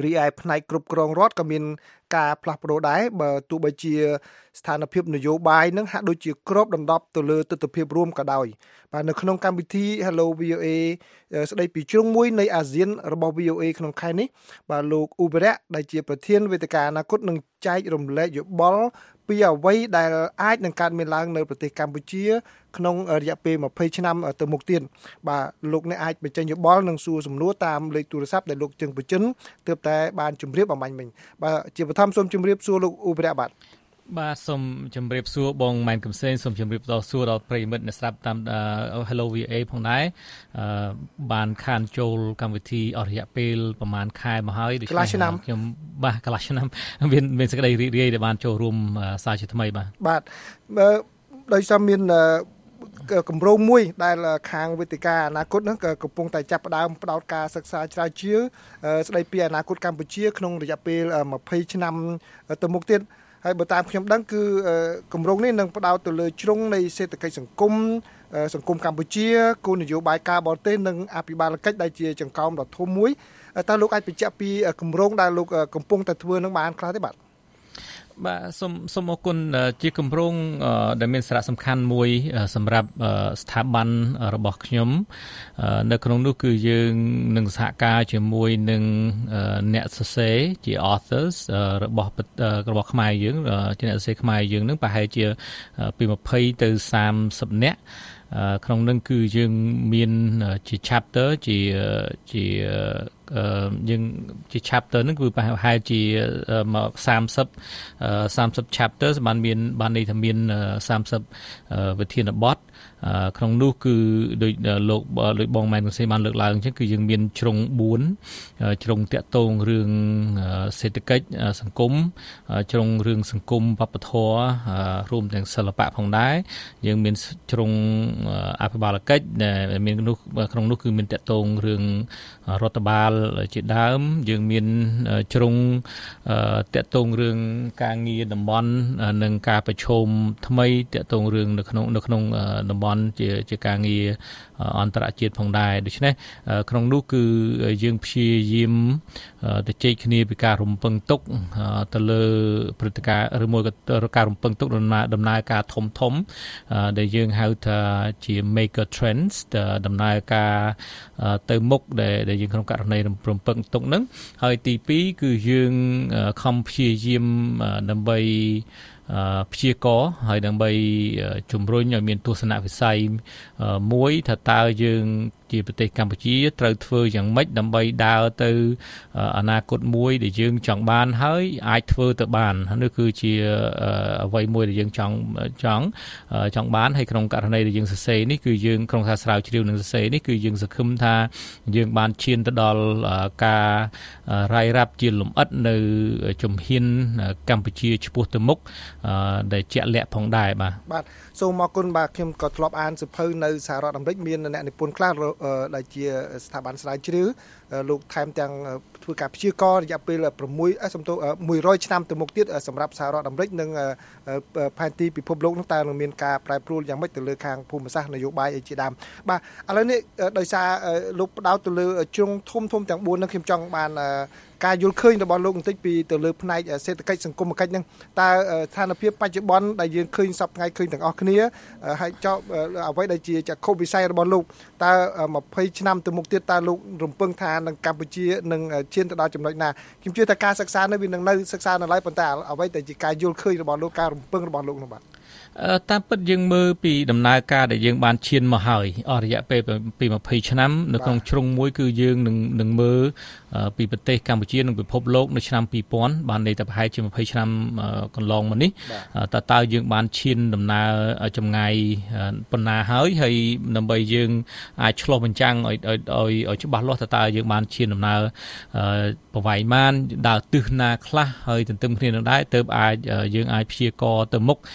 រីឯផ្នែកគ្រប់គ្រងរដ្ឋក៏មានការផ្លាស់ប្ដូរដែរបើទោះបីជាស្ថានភាពនយោបាយនឹងហាក់ដូចជាគ្របដណ្ដប់ទៅលើទស្សនវិជ្ជារួមក៏ដោយបាទនៅក្នុងកម្មវិធី Hello វី អូ เอ ស្ដីពីជ្រុងមួយនៃអាស៊ានរបស់ វី អូ เอ ក្នុងខែនេះបាទលោកឧបរៈដែលជាប្រធានវេទិកាអនាគតនឹងចែករំលែកយោបល់ពីអ្វីដែលអាចនឹងកើតមានឡើងនៅប្រទេសកម្ពុជាក្នុងរយៈពេលยี่สิบឆ្នាំទៅមុខទៀតបាទលោកអ្នកអាចបញ្ចេញយោបល់និងសួរសំណួរតាមលេខទូរស័ព្ទដែលលោកជឹងបជនទើបតែបានជម្រាបអំបញ្ញមិញបាទជាបឋមសូមជម្រាបសួរលោកឧបរៈបាទបាទសូមជម្រាបសួរបងម៉ែនកំសែងសូមជម្រាបដល់សួរដល់ប្រិយមិត្តអ្នកស្ដាប់តាម Hello វី អូ เอ ផងដែរអឺបានខានចូលកម្មវិធីអស់រយៈពេលប្រហែលខែមកហើយដូច្នេះខ្ញុំបាទកន្លះឆ្នាំមានមានសេចក្តីរីករាយដែលបានចូលរួមសារជាថ្មីបាទបាទដោយសារមានគម្រោងមួយដែលខាងវេទិកាអនាគតហ្នឹងក៏កំពុងតែចាប់ផ្ដើមផ្ដោតការសិក្សាជ្រាវជ្រាវស្ដីពីអនាគតកម្ពុជាក្នុងរយៈពេលยี่สิบឆ្នាំទៅមុខទៀតហើយបើតាមខ្ញុំដឹងគឺគម្រោងនេះនឹងផ្ដោតទៅលើជ្រុងនៃសេដ្ឋកិច្ចសង្គមសង្គមកម្ពុជាគោលនយោបាយការបរទេសនិងអភិបាលកិច្ចដែលជាចង្កោមដ៏ធំមួយតើលោកអាចបញ្ជាក់ពីគម្រោងដែលលោកកំពុងតែធ្វើនឹងបានខ្លះទេបាទបាទសូមសូមអរគុណជាគម្រោងដែលមានសារៈសំខាន់មួយសម្រាប់ស្ថាប័នរបស់ខ្ញុំនៅក្នុងនោះគឺយើងនឹងសហការជាមួយនឹងអ្នកសរសេរជា authors របស់របស់ខ្មែរយើងជាអ្នកសរសេរខ្មែរយើងនឹងប្រហែលជាពីยี่สิบទៅសាមសិបនាក់ក្នុងនឹងគឺយើងមានជា chapter ជាជាយើងជា chapter ហ្នឹងគឺប្រហែលជាមកសាមសិប សាមសិប chapters បានមានបានន័យថាមានសាមសិបវិធានបទក្នុងនោះគឺដូចលោកដូចបងម៉ែនកំសែងបានលើកឡើងអញ្ចឹងគឺយើងមានជ្រុងបួនជ្រុងតាក់ទងរឿងសេដ្ឋកិច្ចសង្គមជ្រុងរឿងសង្គមវប្បធម៌រួមទាំងសិល្បៈផងដែរយើងមានជ្រុងអភិបាលកិច្ចដែលមាននោះក្នុងនោះគឺមានតាក់ទងរឿងរដ្ឋបាលជាដើមយើងមានជ្រុងតាក់ទងរឿងការងារតំបន់និងការប្រជុំថ្មីតាក់ទងរឿងនៅក្នុងនៅក្នុងតំបន់ជាជាការងារអន្តរជាតិផងដែរដូច្នេះក្នុងនោះគឺយើងព្យាយាមទៅជែកគ្នាពីការរំពឹងទុកទៅលើព្រឹត្តិការណ៍ឬមួយក៏ការរំពឹងទុកដំណើរដំណើរការធំធំដែលយើងហៅថាជា mega trends ដំណើរការទៅមុខដែលយើងក្នុងករណីរំពឹងទុកហ្នឹងហើយទីពីរគឺយើងខំព្យាយាមដើម្បីព្យាករហើយដើម្បីជំរុញឲ្យមានទស្សនវិស័យមួយថាតើយើងជាប្រទេសកម្ពុជាត្រូវធ្វើយ៉ាងម៉េចដើម្បីដើរទៅអនាគតមួយដែលយើងចង់បានហើយអាចធ្វើទៅបាននោះគឺជាអ្វីមួយដែលយើងចង់ចង់ចង់បានហើយក្នុងករណីដែលយើងសរសេរនេះគឺយើងក្នុងការស្រាវជ្រាវនិងសរសេរនេះគឺយើងសង្ឃឹមថាយើងបានឈានទៅដល់ការរាយរាប់ជាលម្អិតនៅជំហានកម្ពុជាឆ្ពោះទៅមុខដែលជាក់លាក់ផងដែរបាទបាទសូមអរគុណបាទខ្ញុំក៏ធ្លាប់អានសៀវភៅនៅសហរដ្ឋអាមេរិកមានអ្នកនិពន្ធខ្លះដែលជាស្ថាប័នស្រាវជ្រាវលោកថែមទាំងធ្វើការព្យាករណ៍រយៈពេល6សំទោមួយរយឆ្នាំទៅមុខទៀតសម្រាប់សហរដ្ឋអាមេរិកនិងផែនទីពិភពលោកនោះតើនឹងមានការប្រែប្រួលយ៉ាងម៉េចទៅលើខាងភូមិសាស្ត្រនយោបាយអីជាដើមបាទឥឡូវនេះដោយសារលោកផ្ដោតទៅលើជ្រុងធំធំទាំងបួននោះខ្ញុំចង់បានការយល់ឃើញរបស់លោកបន្តិចពីទៅលើផ្នែកសេដ្ឋកិច្ចសង្គមគិច្ចហ្នឹងតើស្ថានភាពបច្ចុប្បន្នដែលយើងឃើញសពថ្ងៃឃើញទាំងអស់គ្នាហើយចោលអ្វីដែលជាចក្ខុវិស័យរបស់លោកតើยี่สิบឆ្នាំទៅមុខទៀតតើលោករំពឹងថានឹងកម្ពុជានឹងឈានទៅដល់ចំណុចណាខ្ញុំជឿថាការសិក្សានៅវានឹងនៅសិក្សានៅឡើយប៉ុន្តែអ្វីដែលជាការយល់ឃើញរបស់លោកការរំពឹងរបស់លោកនោះបាទតាមពិតយើងមើលពីដំណើរការដែលយើងបានឈានមកហើយអស់រយៈពេលពីยี่สิบឆ្នាំនៅក្នុងជ្រុងមួយគឺយើងនឹងនឹងមើលពីប្រទេសកម្ពុជានិងពិភពលោកនៅឆ្នាំពីរពាន់បានន័យថាប្រហែលជាยี่สิบឆ្នាំកន្លងមកនេះតើតើយើងបានឈានដំណើរចម្ងាយប៉ុណ្ណាហើយហើយដើម្បីយើងអាចឆ្លុះបញ្ចាំងឲ្យឲ្យឲ្យច្បាស់លាស់តើតើយើងបានឈានដំណើរប្រវែងម៉ានដើរទិសណាខ្លះហើយទន្ទឹមគ្នានឹងដែរទើបអាចយើងអាចព្យាករទៅមុខថា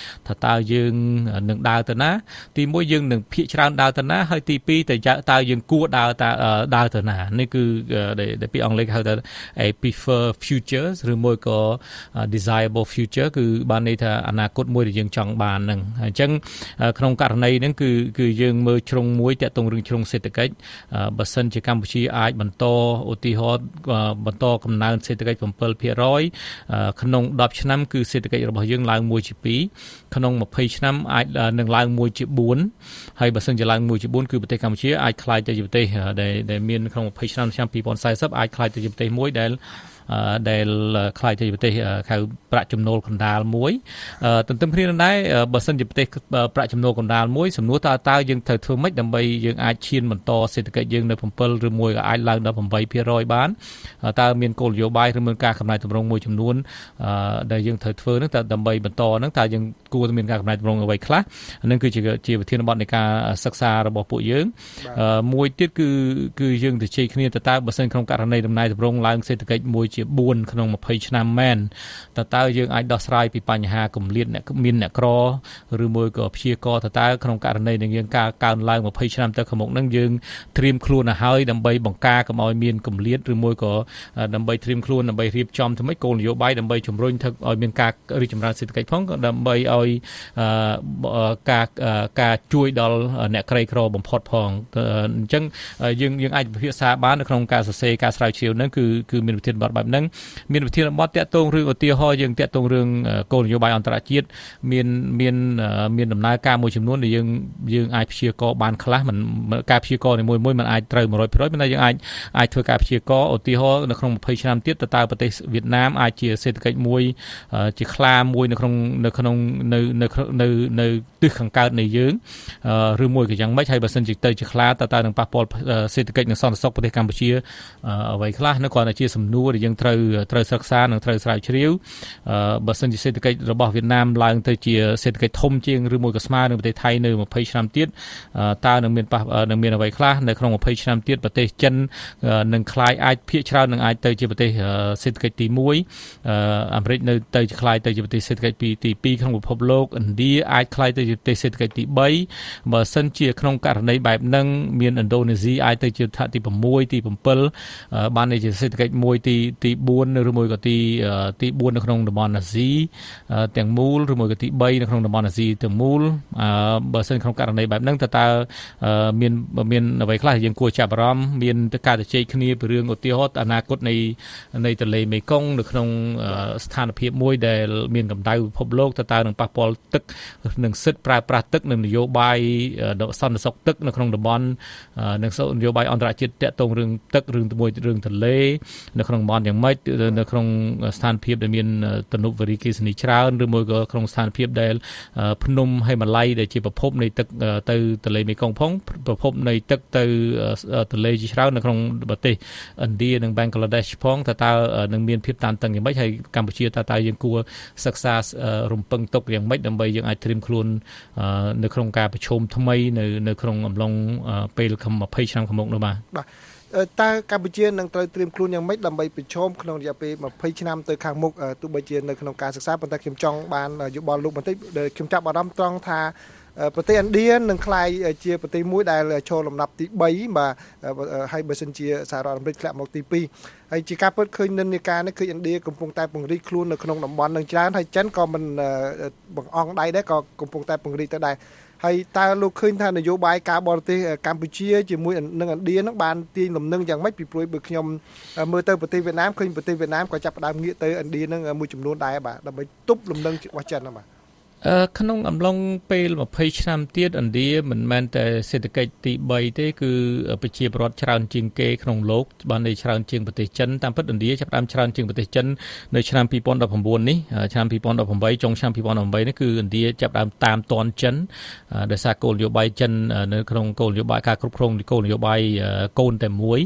តើយើងនឹងដើរទៅណាទីមួយយើងនឹងភាគច្រើនដើរទៅណាហើយទីពីរតើតើយើងគួរដើរតើដើរទៅណានេះគឺដែលពីអង់គ្លេសហៅថា prefer futures ឬមួយក៏ desirable future គឺបានន័យថាអនាគតមួយដែលយើងចង់បានហ្នឹងអញ្ចឹងក្នុងករណីហ្នឹងគឺគឺយើងមើលជ្រុងមួយតាក់ទងរឿងជ្រុងសេដ្ឋកិច្ចបើសិនជាកម្ពុជាអាចបន្តឧទាហរណ៍បន្តកំណើនសេដ្ឋកិច្ចseven percent ក្នុងtenឆ្នាំគឺសេដ្ឋកិច្ចរបស់យើងឡើងoneជាtwoក្នុងtwentyឆ្នាំអាចនឹងឡើងoneជាfourហើយបើសិនជាឡើងoneជាfourគឺប្រទេសកម្ពុជាអាចក្លាយទៅជាប្រទេសដែលដែលមានក្នុងtwentyឆ្នាំឆ្នាំtwenty fortyអាចក្លាយទៅជាប្រទេសមួយដែលដែលខ្លាយទៅប្រទេសហៅប្រាក់ចំណូលកណ្ដាលមួយទន្ទឹមគ្នានឹងដែរបើសិនជាប្រទេសប្រាក់ចំណូលកណ្ដាលមួយសំណួរតើតើយើងត្រូវធ្វើម៉េចដើម្បីយើងអាចឈានបន្តសេដ្ឋកិច្ចយើងនៅsevenឬមួយក៏អាចឡើងដល់eight percentបានតើមានគោលនយោបាយឬមានការកំណែទម្រង់មួយចំនួនដែលយើងត្រូវធ្វើនឹងតើដើម្បីបន្តនឹងតើយើងគួរតែមានការកំណែទម្រង់អ្វីខ្លះនឹងគឺជាជាវិធានបទនៃការសិក្សារបស់ពួកយើងមួយទៀតគឺគឺយើងទៅជ័យគ្នាតើតើបើសិនក្នុងករណីដំណើរទម្រង់ឡើងសេដ្ឋកិច្ចមួយជាfourក្នុងtwentyឆ្នាំមែនតើតើយើងអាចដោះស្រាយពីបញ្ហាគម្លាតអ្នកមានអ្នកក្រឬមួយក៏ព្យាករតើតើក្នុងករណីនឹងយើងការកើនឡើងtwentyឆ្នាំទៅខាងមុខនឹងយើងត្រៀមខ្លួនទៅហើយដើម្បីបង្ការកុំឲ្យមានគម្លាតឬមួយក៏ដើម្បីត្រៀមខ្លួនដើម្បីរៀបចំទៅមិនគោលនយោបាយដើម្បីជំរុញទៅឲ្យមានការរីកចម្រើនសេដ្ឋកិច្ចផងក៏ដើម្បីឲ្យការការជួយដល់អ្នកក្រីក្របំផុតផងអញ្ចឹងយើងយើងអាចពិភាក្សាបាននៅក្នុងការសរសេរការស្រាវជ្រាវហ្នឹងគឺគឺមានវិធានបទបែបហ្នឹងមានវិធានបទតាក់ទងរឿងឧទាហរណ៍យើងតាក់ទងរឿងគោលនយោបាយអន្តរជាតិមានមានមានដំណើរការមួយចំនួនដែលយើងយើងអាចព្យាករបានខ្លះមិនការព្យាករនីមួយៗមិនអាចត្រូវone hundred percentប៉ុន្តែយើងអាចអាចធ្វើការព្យាករឧទាហរណ៍នៅក្នុងtwentyឆ្នាំទៀតតើប្រទេសវៀតណាមអាចជាសេដ្ឋកិច្ចមួយជាខ្លាមួយនៅក្នុងនៅក្នុងនៅនៅនៅនៅទិសខាងកើតនៃយើងឬមួយក៏យ៉ាងម៉េចហើយបើសិនជាទៅជាខ្លាតើតើនឹងប៉ះពាល់សេដ្ឋកិច្ចនិងសន្តិសុខប្រទេសកម្ពុជាអ្វីខ្លះនៅគ្រាន់តែជាសំណួរដែលយើងត្រូវត្រូវសិក្សានិងត្រូវស្រាវជ្រាវបើសិនជាសេដ្ឋកិច្ចរបស់វៀតណាមឡើងទៅជាសេដ្ឋកិច្ចធំជាងឬមួយក៏ស្មើនឹងប្រទេសថៃនៅtwentyឆ្នាំទៀតតើនឹងមានប៉ះនឹងមានអ្វីខ្លះនៅក្នុងtwentyឆ្នាំទៀតប្រទេសចិននឹងខ្លាយអាចភាគច្រើននឹងអាចទៅជាប្រទេសសេដ្ឋកិច្ចទីoneអាមេរិកនៅទៅខ្លាយទៅជាប្រទេសសេដ្ឋកិច្ចទីtwoក្នុងពិភពលោកឥណ្ឌាអាចខ្លាយទៅជាប្រទេសសេដ្ឋកិច្ចទីthreeបើសិនជាក្នុងករណីបែបហ្នឹងមានឥណ្ឌូនេស៊ីអាចទៅជាថ្នាក់ទីsixទីsevenបានជាសេដ្ឋកិច្ចមួយទីទីfourឬមួយក៏ទីទីfourនៅក្នុងតំបន់អាស៊ីទាំងមូលឬមួយក៏ទីthreeនៅក្នុងតំបន់អាស៊ីទាំងមូលបើសិនក្នុងករណីបែបហ្នឹងតើតើមានមានអ្វីខ្លះយើងគួរចាប់អារម្មណ៍មានការជជែកគ្នាពីរឿងឧទាហរណ៍អនាគតនៃនៃទន្លេមេគង្គនៅក្នុងស្ថានភាពមួយដែលមានកម្ដៅពិភពលោកតើតើនឹងប៉ះពាល់ទឹកនិងសិទ្ធិប្រើប្រាស់ទឹកនិងនយោបាយសន្តិសុខទឹកនៅក្នុងតំបន់និងនយោបាយអន្តរជាតិតាក់ទងរឿងទឹករឿងមួយរឿងទន្លេនៅក្នុងតំបន់យ៉ាងម៉េចនៅក្នុងស្ថានភាពដែលមានទំនប់វារីអគ្គិសនីច្រើនឬមួយក៏ក្នុងស្ថានភាពដែលភ្នំហេម៉ាឡ័យដែលជាប្រភពនៃទឹកទៅទន្លេមេគង្គផងប្រភពនៃទឹកទៅទន្លេជាច្រើននៅក្នុងប្រទេសឥណ្ឌានិងបេងក្លាដេសផងតើតើនឹងមានភាពតានតឹងយ៉ាងម៉េចហើយកម្ពុជាតើតើយើងគួរសិក្សារំពឹងទុកយ៉ាងម៉េចដើម្បីយើងអាចត្រៀមខ្លួននៅក្នុងការប្រជុំថ្មីនៅនៅក្នុងអំឡុងពេលtwentyឆ្នាំខាងមុខនោះបាទបាទតើកម្ពុជានឹងត្រូវត្រៀមខ្លួនយ៉ាងម៉េចដើម្បីប្រឈមក្នុងរយៈពេលtwentyឆ្នាំទៅខាងមុខទោះបីជានៅក្នុងការសិក្សាប៉ុន្តែខ្ញុំចង់បានយោបល់លោកបន្តិចខ្ញុំចាប់អារម្មណ៍ត្រង់ថាប្រទេសឥណ្ឌានឹងក្លាយជាប្រទេសមួយដែលចូលលំដាប់ទីthreeបាទហើយបើសិនជាសហរដ្ឋអាមេរិកធ្លាក់មកទីtwoហើយជាការពិតឃើញនិន្នាការនេះគឺឥណ្ឌាកំពុងតែពង្រីកខ្លួននៅក្នុងតំបន់នឹងច្រើនហើយចិនក៏មិនបង្អង់ដៃដែរក៏កំពុងតែពង្រីកទៅដែរហើយតើលោកឃើញថានយោបាយការបរទេសកម្ពុជាជាមួយនឹងឥណ្ឌានឹងបានទាញលំនឹងយ៉ាងម៉េចពីព្រោះបើខ្ញុំមើលទៅប្រទេសវៀតណាមឃើញប្រទេសវៀតណាមក៏ចាប់ផ្ដើមងាកទៅឥណ្ឌានឹងមួយចំនួនដែរបាទដើម្បីទប់លំនឹងរបស់ចិនបាទក្នុងអំឡុងពេលtwentyឆ្នាំទៀតឥណ្ឌាមិនមែនតែសេដ្ឋកិច្ចទីthreeទេគឺប្រជាពលរដ្ឋច្រើនជាងគេក្នុងលោកបានន័យច្រើនជាងប្រទេសចិនតាមពិតឥណ្ឌាចាប់ផ្ដើមច្រើនជាងប្រទេសចិននៅឆ្នាំtwenty nineteenនេះឆ្នាំtwenty eighteenចុងឆ្នាំtwenty eighteenនេះគឺឥណ្ឌាចាប់ផ្ដើមតាមទាន់ចិនដោយសារគោលនយោបាយចិននៅក្នុងគោលនយោបាយការគ្រប់គ្រងគោលនយោបាយកូនតែមួយ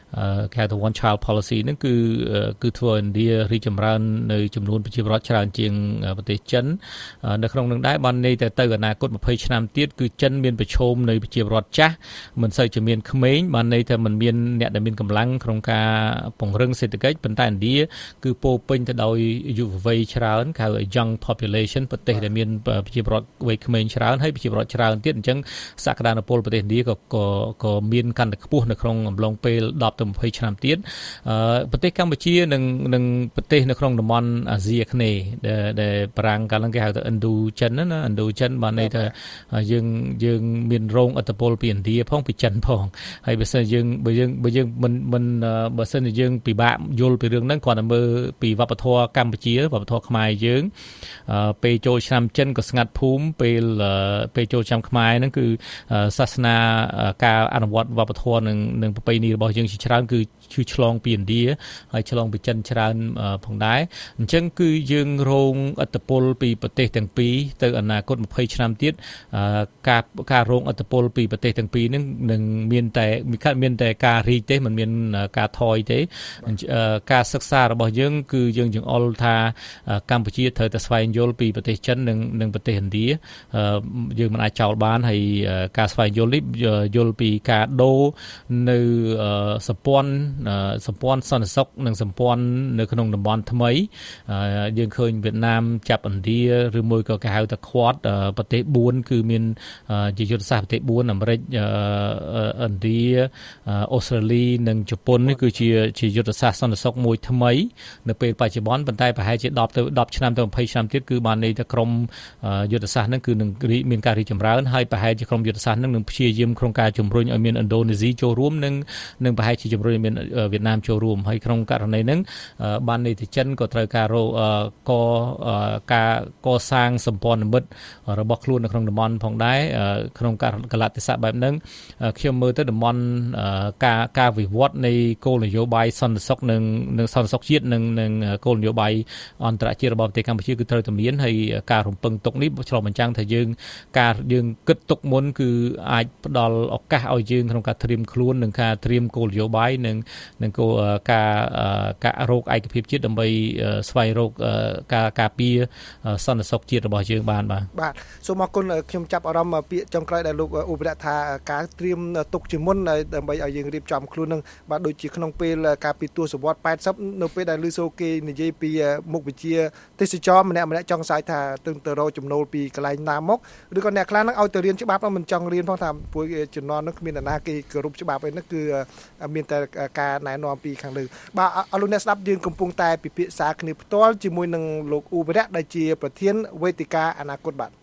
គេហៅថា one child policy ហ្នឹងគឺគឺធ្វើឥណ្ឌារីកចម្រើននៅចំនួនប្រជាពលរដ្ឋច្រើនជាងប្រទេសចិននៅក្នុងនឹងដែរបានន័យតែទៅអនាគត20ឆ្នាំទៀតគឺចិនមានប្រឈមនៅប្រជាពលរដ្ឋចាស់មិនសូវជាមានក្មេងបានន័យថាมันមានអ្នកដែលមានកម្លាំងក្នុងការពង្រឹងសេដ្ឋកិច្ចប៉ុន្តែឥណ្ឌាគឺពោពេញទៅដោយយុវវ័យច្រើនហៅ young population ប្រទេសដែលមានប្រជាពលរដ្ឋវ័យក្មេងច្រើនហើយប្រជាពលរដ្ឋច្រើនទៀតអញ្ចឹងសក្តានុពលប្រទេសឥណ្ឌាក៏ក៏ក៏មានកាន់តែខ្ពស់នៅក្នុងអំឡុងពេល10ទៅ20ឆ្នាំទៀតប្រទេសកម្ពុជានិងនិងប្រទេសនៅក្នុងតំបន់អាស៊ីអាគ្នេយ៍ដែលដែលបារាំងកាលហ្នឹងគេហៅថាឥណ្ឌូចិនណាឥណ្ឌូចិនបានន័យថាយើងយើងមានរងឥទ្ធិពលពីឥណ្ឌាផងពីចិនផងហើយបើសិនយើងបើយើងបើយើងមិនមិនបើសិនជាយើងពិបាកយល់ពីរឿងហ្នឹងគ្រាន់តែមើលពីវប្បធម៌កម្ពុជាវប្បធម៌ខ្មែរយើងពេលចូលឆ្នាំចិនក៏ស្ងាត់ភូមិពេលពេលចូលឆ្នាំខ្មែរហ្នឹងគឺសាសនាការអនុវត្តវប្បធម៌និងនិងប្រពៃណីរបស់យើងជាច្រើនគឺគឺឆ្លងពីឥណ្ឌាហើយឆ្លងពីចិនច្រើនផងដែរអញ្ចឹងគឺយើងរងឥទ្ធិពលពីប្រទេសទាំងពីរទៅអនាគត20ឆ្នាំទៀតការការរងឥទ្ធិពលពីប្រទេសទាំងពីរហ្នឹងនឹងមានតែមានតែការរីកទេមិនមានការថយទេការសិក្សារបស់យើងគឺយើងចង្អុលថាកម្ពុជាត្រូវតែស្វែងយល់ពីប្រទេសចិននិងនិងប្រទេសឥណ្ឌាយើងមិនអាចចោលបានហើយការស្វែងយល់នេះយល់ពីការដូរនៅសម្ព័ន្ធសម្ព័ន្ធសន្តិសុខនិងសម្ព័ន្ធនៅក្នុងតំបន់ថ្មីយើងឃើញវៀតណាមចាប់ឥណ្ឌាឬមួយក៏គេហៅថា Quad ប្រទេស4គឺមានជាយុទ្ធសាស្ត្រប្រទេស4អាមេរិកឥណ្ឌាអូស្ត្រាលីនិងជប៉ុននេះគឺជាជាយុទ្ធសាស្ត្រសន្តិសុខមួយថ្មីនៅពេលបច្ចុប្បន្នប៉ុន្តែប្រហែលជា10ទៅ10ឆ្នាំទៅ20ឆ្នាំទៀតគឺបានន័យថាក្រុមយុទ្ធសាស្ត្រហ្នឹងគឺនឹងមានការរីកចម្រើនហើយប្រហែលជាក្រុមយុទ្ធសាស្ត្រហ្នឹងនឹងព្យាយាមក្នុងការជំរុញឲ្យមានឥណ្ឌូនេស៊ីចូលរួមនិងនឹងប្រហែលជាជំរុញឲ្យមានវៀតណាមចូលរួមហើយក្នុងករណីហ្នឹងបានន័យថាចិនក៏ត្រូវការរកការកសាងសម្ព័ន្ធមិត្តរបស់ខ្លួននៅក្នុងតំបន់ផងដែរក្នុងការកលតិស័កបែបហ្នឹងខ្ញុំមើលទៅតំបន់ការការវិវត្តនៃគោលនយោបាយសន្តិសុខនិងនិងសន្តិសុខជាតិនិងនិងគោលនយោបាយអន្តរជាតិរបស់ប្រទេសកម្ពុជាគឺត្រូវតែមានហើយការរំពឹងទុកនេះឆ្លុះបញ្ចាំងថាយើងការយើងគិតទុកមុនគឺអាចផ្ដល់ឱកាសឲ្យយើងក្នុងការត្រៀមខ្លួននិងការត្រៀមគោលនយោបាយនិងនិងគោលការការរកឯកភាពជាតិដើម្បីស្វែងរកការការពារសន្តិសុខជាតិរបស់យើងបានបាទបាទសូមអរគុណខ្ញុំចាប់អារម្មណ៍ពាក្យចុងក្រោយដែលលោកឧបរដ្ឋថាការត្រៀមទុកជាមុនដើម្បីឲ្យយើងរៀបចំខ្លួននឹងបាទដូចជាក្នុងពេលការពីទសវត្សរ៍80នៅពេលដែលលឺសូគេនិយាយពីមុខវិជ្ជាទេសចរម្នាក់ម្នាក់ចង់ស្អាយថាទិញទៅរកចំណូលពីកន្លែងណាមកឬក៏អ្នកខ្លះនឹងឲ្យទៅរៀនច្បាប់មិនចង់រៀនផងថាពួកជំនាន់នោះគ្មានអ្នកណាគេគោរពច្បាប់អីនោះគឺមានតែការណែនាំពីខាងលើបាទអរលោកអ្នកស្ដាប់យើងកំពុងតែពិភាក្សាគ្នាផ្ទាល់ជាមួយនឹងលោកឧបរដ្ឋដែលជាប្រធានវេទិកាអនាគតបាទ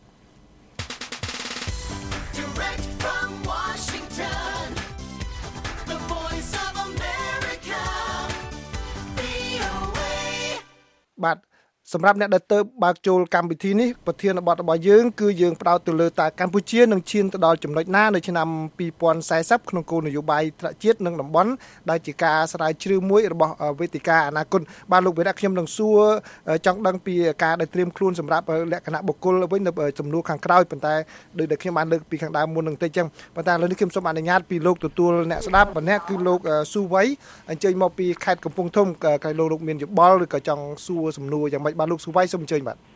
បាទសម្រាប់អ្នកដែលទៅបើកចូលកម្មវិធីនេះប្រធានបទរបស់យើងគឺយើងផ្ដោតទៅលើតើកម្ពុជានឹងឈានទៅដល់ចំណុចណានៅឆ្នាំ2040ក្នុងគោលនយោបាយថ្នាក់ជាតិនិងតំបន់ដែលជាការស្រាវជ្រាវមួយរបស់វេទិកាអនាគតបាទលោកវិរៈខ្ញុំនឹងសួរចង់ដឹងពីការដែលត្រៀមខ្លួនសម្រាប់លក្ខណៈបុគ្គលវិញនៅចំនួនខាងក្រោយប៉ុន្តែដោយដែលខ្ញុំបានលើកពីខាងដើមមុននឹងតិចចឹងប៉ុន្តែឥឡូវនេះខ្ញុំសូមអនុញ្ញាតពីលោកទទួលអ្នកស្ដាប់ម្នាក់គឺលោកស៊ូវៃអញ្ជើញមកពីខេត្តកំពង់ធំក៏លោកលោកមានយោបល់ឬក៏ចង់សួរសំណួរយ៉ាងម៉េចបាទលោកស៊ូវៃសូមអញ្ជើញបាទ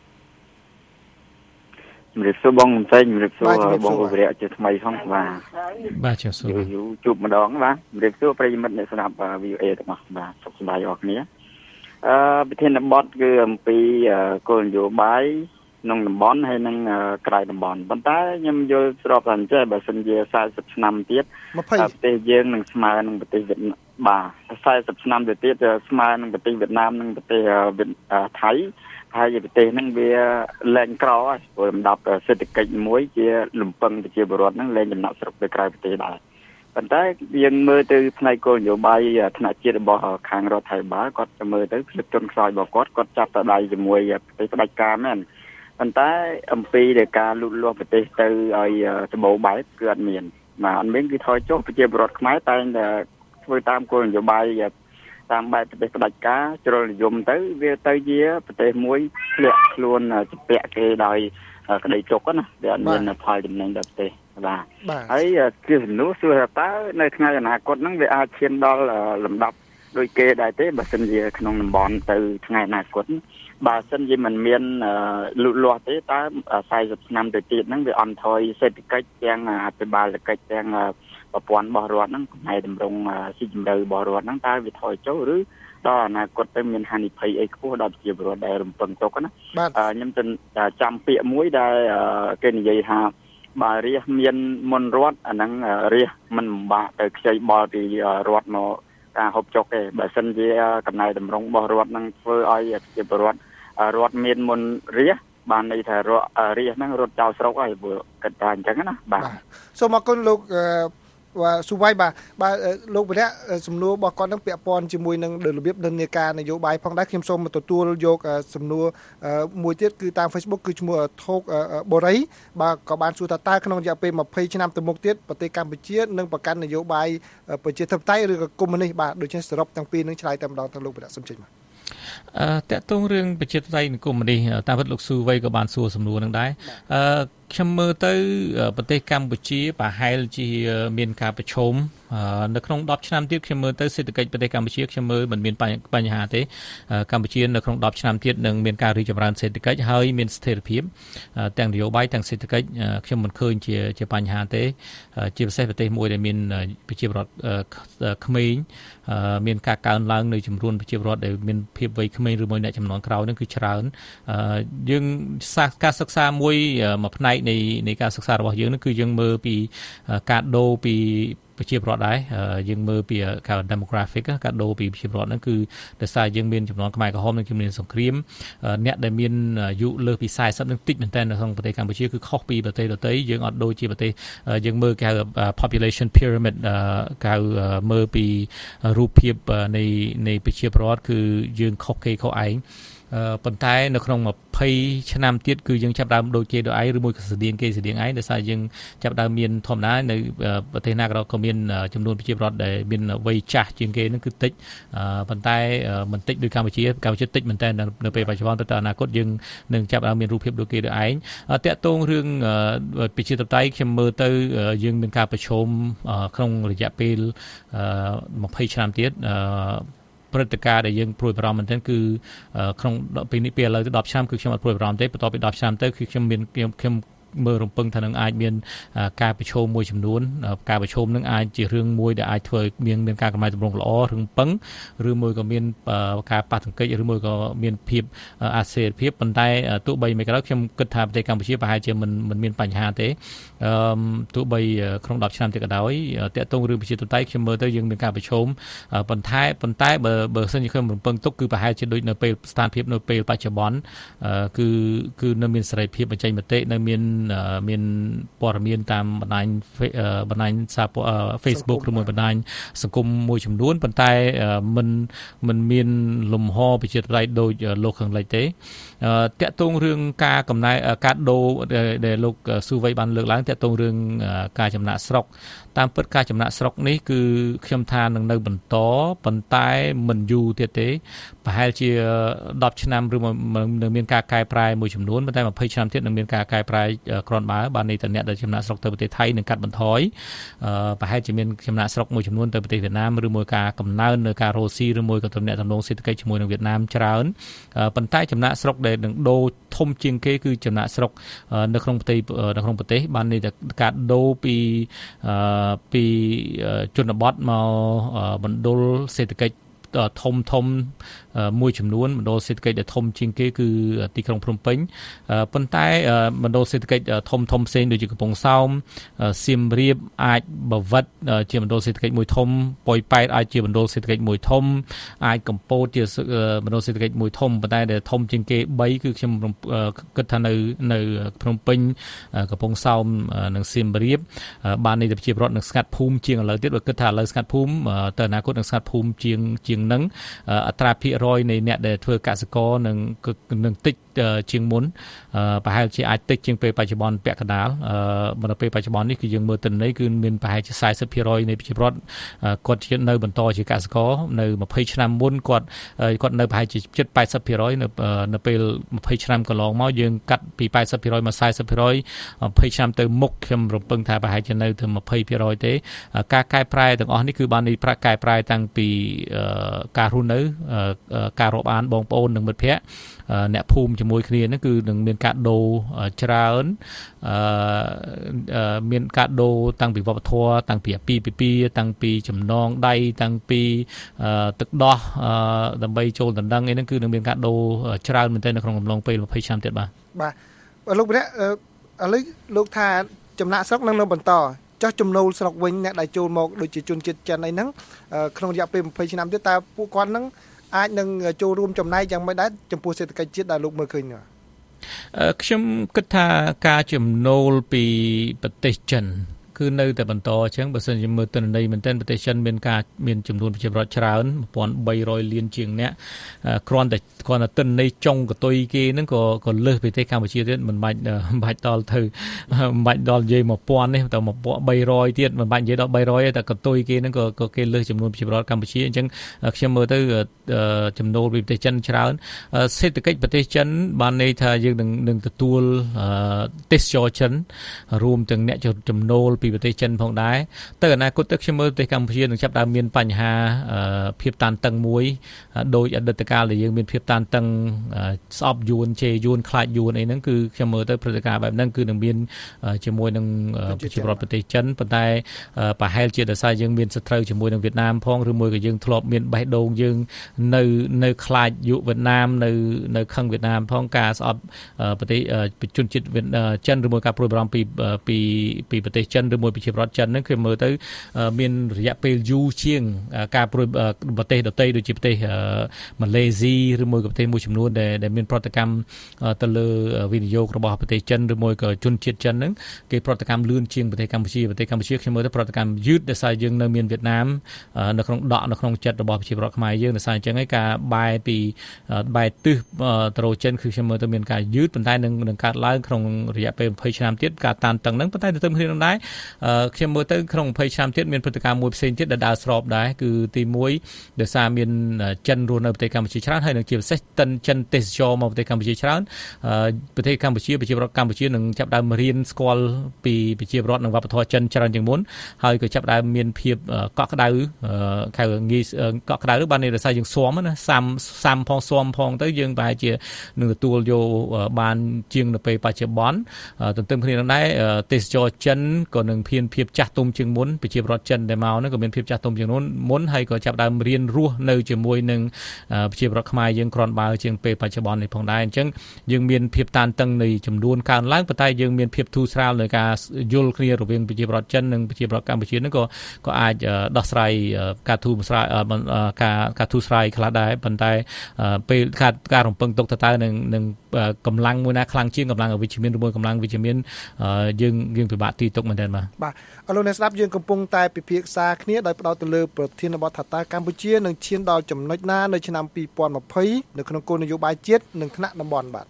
ជំរាបសួរបងមិនស្អីជំរាបសួរបងឧបរៈជាថ្មីផងបាទបាទជំរាបសួរយូរជួបម្ដងបាទជំរាបសួរប្រិយមិត្តអ្នកស្ដាប់ វី អូ អេ ទាំងអស់បាទសុខសប្បាយអរគ្នាអឺប្រធានបទគឺអំពីគោលនយោបាយក្នុងតំបន់ហើយនិងក្រៅតំបន់ប៉ុន្តែខ្ញុំយល់ស្របថាអញ្ចឹងបើសិនជា40ឆ្នាំទៀតប្រទេសយើងនឹងស្មើនឹងប្រទេសវៀតណាមបាទ40ឆ្នាំទៅទៀតស្មើនឹងប្រទេសវៀតណាមនិងប្រទេសថៃហើយប្រទេសហ្នឹងវាលែងក្រហើយព្រោះលំដាប់សេដ្ឋកិច្ចមួយជាលំពឹងប្រជាពលរដ្ឋហ្នឹងលែងចំណាក់ស្រុកទៅក្រៅប្រទេសដែរប៉ុន្តែយើងមើលទៅផ្នែកគោលនយោបាយថ្នាក់ជាតិរបស់ខាងរដ្ឋាភិបាលគាត់ទៅមើលទៅផ្លិតជនខ្សោយរបស់គាត់គាត់ចាប់តដៃជាមួយប្រទេសផ្ដាច់ការមែនប៉ុន្តែអំពីដែលការលូតលាស់ប្រទេសទៅឲ្យសម្បូរបែបគឺអត់មានបាទអត់មានគឺថយចុះប្រជាពលរដ្ឋខ្មែរតែងតែធ្វើតាមគោលនយោបាយតាមបែបប្រទេសផ្ដាច់ការជ្រុលនិយមទៅវាទៅជាប្រទេសមួយធ្លាក់ខ្លួនជាពាក់គេដោយក្តីទុកណាវាអត់មានផលចំណេញដល់ប្រទេសបាទហើយជាសំណួរសួរតើនៅថ្ងៃអនាគតហ្នឹងវាអាចឈានដល់លំដាប់ដោយគេដែរទេបើសិនជាក្នុងតំបន់ទៅថ្ងៃអនាគតបើសិនជាមិនមានលូតលាស់ទេតើ40ឆ្នាំទៅទៀតហ្នឹងវាអន់ថយសេដ្ឋកិច្ចទាំងអភិបាលកិច្ចទាំងប្រព័ន្ធរបស់រដ្ឋហ្នឹងផ្នែកតម្រង់ស៊ីជម្រៅរបស់រដ្ឋហ្នឹងតើវាថយចុះឬដល់អនាគតទៅមានហានិភ័យអីខ្ពស់ដល់ប្រជាពលរដ្ឋដែលរំពឹងទុកណាខ្ញុំចាំពាក្យមួយដែលគេនិយាយថាបើរាជមានមុនរដ្ឋអាហ្នឹងរាជមិនបំបាក់ទៅខ្ចីបល់ពីរដ្ឋមកការហូបចុកទេបើសិនជាកំណែតម្រង់របស់រដ្ឋនឹងធ្វើឲ្យប្រជាពលរដ្ឋរដ្ឋមានមុនរាជបានន័យថារដ្ឋរាជហ្នឹងរត់ចោលស្រុកហើយព្រោះគិតថាអញ្ចឹងណាបាទសូមអរគុណលោកស៊ូវៃបាទបាទលោកវិរៈសំណួររបស់គាត់នឹងពាក់ព័ន្ធជាមួយនឹងរបៀបនិន្នាការនយោបាយផងដែរខ្ញុំសូមទទួលយកសំណួរមួយទៀតគឺតាម Facebook គឺឈ្មោះថោកបូរីបាទក៏បានសួរថាតើក្នុងរយៈពេល20ឆ្នាំទៅមុខទៀតប្រទេសកម្ពុជានឹងប្រកាន់នយោបាយប្រជាធិបតេយ្យឬក៏កុម្មុយនីសបាទដូច្នេះសរុបទាំងពីរនឹងឆ្លើយតែម្ដងទៅលោកវិរៈសំចេញបាទអឺតើតើរឿងប្រជាធិបតេយ្យនិងកុម្មុយនីសតាមពិតលោកស៊ូវៃក៏បានសួរសំណួរនឹងដែរអឺខ្ញុំមើលទៅប្រទេសកម្ពុជាប្រហែលជាមានការប្រឈមនៅក្នុង10ឆ្នាំទៀតខ្ញុំមើលទៅសេដ្ឋកិច្ចប្រទេសកម្ពុជាខ្ញុំមើលមិនមានបញ្ហាទេកម្ពុជានៅក្នុង10ឆ្នាំទៀតនឹងមានការរីកចម្រើនសេដ្ឋកិច្ចហើយមានស្ថិរភាពទាំងនយោបាយទាំងសេដ្ឋកិច្ចខ្ញុំមិនឃើញជាជាបញ្ហាទេជាពិសេសប្រទេសមួយដែលមានប្រជាពលរដ្ឋក្មេងមានការកើនឡើងនៅចំនួនប្រជាពលរដ្ឋដែលមានភាពវ័យក្មេងឬមួយអ្នកចំនួនក្រោយនឹងគឺច្រើនយើងការសិក្សាមួយមួយផ្នែកនៃនៃការសិក្សារបស់យើងនោះគឺយើងមើលពីការដូរពីប្រជាពលរដ្ឋដែរយើងមើលពីការ demographic ការដូរពីប្រជាពលរដ្ឋហ្នឹងគឺដោយសារយើងមានចំនួនខ្មែរក្រហមនិងជំនាញសង្គ្រាមអ្នកដែលមានអាយុលើសពី40នឹងតិចមែនតើនៅក្នុងប្រទេសកម្ពុជាគឺខុសពីប្រទេសដទៃយើងអត់ដូចជាប្រទេសយើងមើលគេហៅ population pyramid គេហៅមើលពីរូបភាពនៃនៃប្រជាពលរដ្ឋគឺយើងខុសគេខុសឯងប៉ុន្តែនៅក្នុង20ឆ្នាំទៀតគឺយើងចាប់ដើមដូចគេដូចឯងឬមួយក៏ស្តៀងគេស្តៀងឯងដោយសារយើងចាប់ដើមមានធម្មតានៅប្រទេសណាក៏មានចំនួនប្រជាពលរដ្ឋដែលមានវ័យចាស់ជាងគេនឹងគឺតិចប៉ុន្តែមិនតិចដូចកម្ពុជាកម្ពុជាតិចមែនតើនៅពេលបច្ចុប្បន្នទៅអនាគតយើងនឹងចាប់ដើមមានរូបភាពដូចគេដូចឯងតាក់ទងរឿងប្រជាធិបតេយ្យខ្ញុំមើលទៅយើងមានការប្រឈមក្នុងរយៈពេល20ឆ្នាំទៀតព្រឹត្តិការណ៍ដែលយើងព្រួយបារម្ភមែនទែនគឺក្នុងពេលនេះពេលឥឡូវទៅ10ឆ្នាំគឺខ្ញុំអត់ព្រួយបារម្ភទេបន្ទាប់ពី10ឆ្នាំទៅគឺខ្ញុំមានខ្ញុំមើលរំពឹងថានឹងអាចមានការប្រឈមមួយចំនួនការប្រឈមនឹងអាចជារឿងមួយដែលអាចធ្វើមានមានការកំណែតម្រង់ល្អរឿងពឹងឬមួយក៏មានការប៉ះទង្គិចឬមួយក៏មានភាពអាសេរភាពប៉ុន្តែទោះបីមិនក៏ដោយខ្ញុំគិតថាប្រទេសកម្ពុជាប្រហែលជាមិនមិនមានបញ្ហាទេអឺទោះបីក្នុង10ឆ្នាំទៀតក៏ដោយតាក់ទងរឿងប្រជាធិបតេយ្យខ្ញុំមើលទៅយើងមានការប្រឈមប៉ុន្តែប៉ុន្តែបើបើសិនជាខ្ញុំរំពឹងទុកគឺប្រហែលជាដូចនៅពេលស្ថានភាពនៅពេលបច្ចុប្បន្នគឺគឺនៅមានសេរីភាពបញ្ចេញមតិនៅមានមានព័ត៌មានតាមបណ្ដាញបណ្ដាញសារ Facebook ឬមួយបណ្ដាញសង្គមមួយចំនួនប៉ុន្តែមិនមិនមានលំហប្រជាធិបតេយ្យដូចលោកខាងលិចទេតាក់ទងរឿងការកំណែការដូរដែលលោកស៊ូវៃបានលើកឡើងតាក់ទងរឿងការចំណាក់ស្រុកតាមពិតការចំណាក់ស្រុកនេះគឺខ្ញុំថានឹងនៅបន្តប៉ុន្តែមិនយូរទៀតទេប្រហែលជា10ឆ្នាំឬនឹងមានការកែប្រែមួយចំនួនប៉ុន្តែ20ឆ្នាំទៀតនឹងមានការកែប្រែគ្រាន់បើបានន័យថាអ្នកដែលចំណាក់ស្រុកទៅប្រទេសថៃនឹងកាត់បន្ថយប្រហែលជាមានចំណាក់ស្រុកមួយចំនួនទៅប្រទេសវៀតណាមឬមួយការកំណើននៅការរ៉ូស៊ីឬមួយក៏ទំនាក់ទំនងសេដ្ឋកិច្ចជាមួយនឹងវៀតណាមច្រើនប៉ុន្តែចំណាក់ស្រុកដែលនឹងដូរធំជាងគេគឺចំណាក់ស្រុកនៅក្នុងប្រទេសនៅក្នុងប្រទេសបានន័យថាការដូរពីពីជនបទមកមណ្ឌលសេដ្ឋកិច្ចធំធំមួយចំនួនមណ្ឌលសេដ្ឋកិច្ចដែលធំជាងគេគឺទីក្រុងភ្នំពេញប៉ុន្តែមណ្ឌលសេដ្ឋកិច្ចធំធំផ្សេងដូចជាកំពង់សោមសៀមរាបអាចបវិតជាមណ្ឌលសេដ្ឋកិច្ចមួយធំប៉ោយប៉ែតអាចជាមណ្ឌលសេដ្ឋកិច្ចមួយធំអាចកំពតជាមណ្ឌលសេដ្ឋកិច្ចមួយធំប៉ុន្តែដែលធំជាងគេ3គឺខ្ញុំគិតថានៅនៅភ្នំពេញកំពង់សោមនិងសៀមរាបបានន័យថាប្រជាពលរដ្ឋនឹងស្ងាត់ភូមិជាងឥឡូវទៀតបើគិតថាឥឡូវស្ងាត់ភូមិទៅអនាគតនឹងស្ងាត់ភូមិជាងជាងនឹងអត្រាភាគរយនៃអ្នកដែលធ្វើកសិករនឹងនឹងតិចជាងមុនប្រហែលជាអាចតិចជាងពេលបច្ចុប្បន្នពាក់កណ្ដាលនៅពេលបច្ចុប្បន្ននេះគឺយើងមើលទិន្នន័យគឺមានប្រហែលជាสี่สิบ%នៃប្រជាពលរដ្ឋគាត់ជានៅបន្តជាកសិករនៅ20ឆ្នាំមុនគាត់គាត់នៅប្រហែលជាជិតแปดสิบ%នៅនៅពេល20ឆ្នាំកន្លងមកយើងកាត់ពីแปดสิบ%មកสี่สิบ%20ឆ្នាំទៅមុខខ្ញុំរំពឹងថាប្រហែលជានៅទៅยี่สิบ%ទេការកែប្រែទាំងអស់នេះគឺបាននេះប្រាក់កែប្រែតាំងពីការរស់នៅការរាប់អានបងប្អូននិងមិត្តភ័ក្តិអ្នកភូមិជាមួយគ្នាហ្នឹងគឺនឹងមានការដូរច្រើនមានការដូរតាំងពីវប្បធម៌តាំងពីអាពាហ៍ពិពាហ៍តាំងពីចំណងដៃតាំងពីទឹកដោះដើម្បីចូលដណ្ដឹងអីហ្នឹងគឺនឹងមានការដូរច្រើនមែនទែននៅក្នុងកំឡុងពេលยี่สิบឆ្នាំទៀតបាទបាទលោកព្រះឥឡូវលោកថាចំណាក់ស្រុកនឹងនៅបន្តចោះចំណូលស្រុកវិញអ្នកដែលចូលមកដូចជាជនជាតិចិនអីហ្នឹងក្នុងរយៈពេលยี่สิบឆ្នាំទៀតតើពួកគាត់នឹងអាចនឹងចូលរួមចំណែកយ៉ាងម៉េចដែរចំពោះសេដ្ឋកិច្ចជាតិដែលលោកមើលឃើញនោះខ្ញុំគិតថាការចំណូលពីប្រទេសចិនគឺនៅតែបន្តអញ្ចឹងបើសិនជាមើលទិន្នន័យមែនទែនប្រទេសចិនមានការមានចំនួនប្រជាពលរដ្ឋច្រើនone thousand three hundredលានជាងអ្នកគ្រាន់តែគ្រាន់តែទិន្នន័យចុងកតុយគេហ្នឹងក៏ក៏លើសប្រទេសកម្ពុជាទៀតមិនបាច់មិនបាច់ដល់ទៅមិនបាច់ដល់និយាយone thousandនេះតែone thousand three hundredទៀតមិនបាច់និយាយដល់three hundredទេតែកតុយគេហ្នឹងក៏ក៏គេលើសចំនួនប្រជាពលរដ្ឋកម្ពុជាអញ្ចឹងខ្ញុំមើលទៅចំណូលពីប្រទេសចិនច្រើនសេដ្ឋកិច្ចប្រទេសចិនបានន័យថាយើងនឹងនឹងទទួលទេសចរចិនរួមទាំងអ្នកចំណូលពីប្រទេសចិនផងដែរទៅអនាគតទៅខ្ញុំមើលប្រទេសកម្ពុជានឹងចាប់ដើមមានបញ្ហាភាពតានតឹងមួយដោយអតីតកាលដែលយើងមានភាពតានតឹងស្អប់យួនជេរយួនខ្លាចយួនអីហ្នឹងគឺខ្ញុំមើលទៅព្រឹត្តិការណ៍បែបហ្នឹងគឺនឹងមានជាមួយនឹងប្រជាពលរដ្ឋប្រទេសចិនប៉ុន្តែប្រហែលជាដោយសារយើងមានសត្រូវជាមួយនឹងវៀតណាមផងឬមួយក៏យើងធ្លាប់មានបេះដូងយើងនៅនៅខ្លាចយុវៀតណាមនៅនៅខឹងវៀតណាមផងការស្អប់ប្រទេសជនជាតិចិនឬមួយការព្រួយបារម្ភពីពីពីប្រទេសចិនឬមួយប្រជាពលរដ្ឋចិនហ្នឹងគឺមើលទៅមានរយៈពេលយូរជាងការព្រួយប្រទេសដទៃដូចជាប្រទេសម៉ាឡេស៊ីឬមួយក៏ប្រទេសមួយចំនួនដែលដែលមានប្រតិកម្មទៅលើវិនិយោគរបស់ប្រទេសចិនឬមួយក៏ជនជាតិចិនហ្នឹងគេប្រតិកម្មលឿនជាងប្រទេសកម្ពុជាប្រទេសកម្ពុជាខ្ញុំមើលទៅប្រតិកម្មយឺតដោយសារយើងនៅមានវៀតណាមនៅក្នុងដកនៅក្នុងចិត្តរបស់ប្រជាពលរដ្ឋខ្មែរយើងដោយសារអញ្ចឹងឯងការបែរពីបែរទិសទៅរកចិនគឺខ្ញុំមើលទៅមានការយឺតប៉ុន្តែនឹងនឹងកើតឡើងក្នុងរយៈពេលยี่สิบឆ្នាំទៀតការតានតឹងហ្នឹងប៉ុន្តែទៅទៅគ្នានឹងដែរខ្ញុំមើលទៅក្នុងยี่สิบឆ្នាំទៀតមានព្រឹត្តិការណ៍មួយផ្សេងទៀតដែលដើរស្របដែរគឺទីoneដោយសារមានចិនរស់នៅប្រទេសកម្ពុជាច្រើនហើយនឹងជាពិសេសតិនចិនទេសចរមកប្រទេសកម្ពុជាច្រើនប្រទេសកម្ពុជាប្រជាពលរដ្ឋកម្ពុជានឹងចាប់ដើមរៀនស្គាល់ពីប្រជាពលរដ្ឋនិងវប្បធម៌ចិនច្រើនជាងមុនហើយក៏ចាប់ដើមមានភាពកក់ក្ដៅខៅងាយកក់ក្ដៅបានដោយសារយើងស៊ាំណាសាំសាំផងស៊ាំផងទៅយើងប្រហែលជានឹងទទួលយកបានជាងនៅពេលបច្ចុប្បន្នទន្ទឹមគ្នានឹងដែរទេសចរចិនក៏នឹងមានភាពចាស់ទុំជាងមុនប្រជាពលរដ្ឋចិនដែលមកហ្នឹងក៏មានភាពចាស់ទុំជាងមុនហើយក៏ចាប់ដើមរៀនរស់នៅជាមួយនឹងប្រជាពលរដ្ឋខ្មែរយើងគ្រាន់បើជាងពេលបច្ចុប្បន្ននេះផងដែរអញ្ចឹងយើងមានភាពតានតឹងនៃចំនួនកើនឡើងប៉ុន្តែយើងមានភាពធូរស្រាលនៃការយល់គ្នារវាងប្រជាពលរដ្ឋចិននិងប្រជាពលរដ្ឋកម្ពុជាហ្នឹងក៏ក៏អាចដោះស្រាយការធូរស្រាយការការធូរស្រាយខ្លះដែរប៉ុន្តែពេលការការរំពឹងទុកទៅតើនឹងនឹងកម្លាំងមួយណាខ្លាំងជាងកម្លាំងអវិជ្ជមានឬមួយកម្លាំងវិជ្ជមានយើងយើងពិបាកទីទុកមែនទេបាទបាទអរលោកអ្នកស្ដាប់យើងកំពុងតែពិភាក្សាគ្នាដោយផ្ដោតទៅលើប្រធានបទថាតើកម្ពុជានឹងឈានដល់ចំណុចណានៅឆ្នាំยี่สิบtwentyនៅក្នុងគោលនយោបាយជាតិនិងថ្នាក់តំបន់បាទ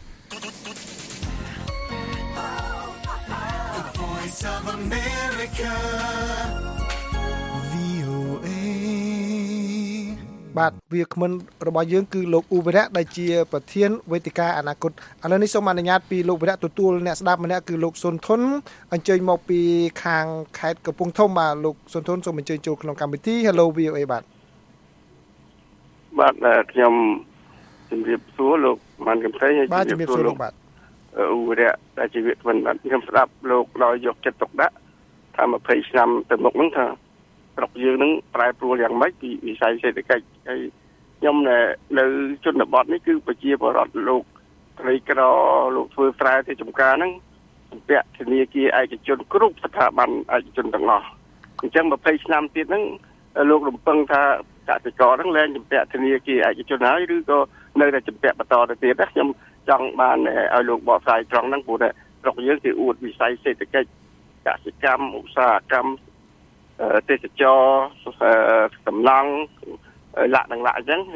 បាទវាគ្មិនរបស់យើងគឺលោកអ៊ូវរៈដែលជាប្រធានវេទិកាអនាគតឥឡូវនេះសូមអនុញ្ញាតពីលោកវរៈទទួលអ្នកស្ដាប់ម្នាក់គឺលោកសុនធុនអញ្ជើញមកពីខាងខេត្តកំពង់ធំបាទលោកសុនធុនសូមអញ្ជើញចូលក្នុងកម្មវិធី Hello វី អូ អេ បាទបាទខ្ញុំជំរាបសួរលោកបានកំភៃហើយជំរាបសួរលោកបាទអ៊ូវរៈដែលជាវិទ្យាវិទ្យាខ្ញុំស្ដាប់លោកដោយយកចិត្តទុកដាក់ថាยี่สิบឆ្នាំទៅមុខហ្នឹងថាស្រុកយើងនឹងប្រែប្រួលយ៉ាងម៉េចពីវិស័យសេដ្ឋកិច្ចហើយខ្ញុំនៅជនបទនេះគឺប្រជាពលរដ្ឋលោកក្រីក្រលោកធ្វើស្រែទៅចំការហ្នឹងសម្ពាក់ធនាគារឯកជនគ្រប់ស្ថាប័នឯកជនទាំងអស់អញ្ចឹងยี่สิบឆ្នាំទៀតហ្នឹងលោករំពឹងថាកសិករហ្នឹងលែងសម្ពាក់ធនាគារឯកជនហើយឬក៏នៅតែសម្ពាក់បន្តទៅទៀតណាខ្ញុំចង់បានឲ្យលោកបកស្រាយត្រង់ហ្នឹងព្រោះតែស្រុកយើងគឺអួតវិស័យសេដ្ឋកិច្ចកសិកម្មឧស្សាហកម្មទេសចរសំឡងលាក់នឹងលាក់អញ្ចឹងហើយ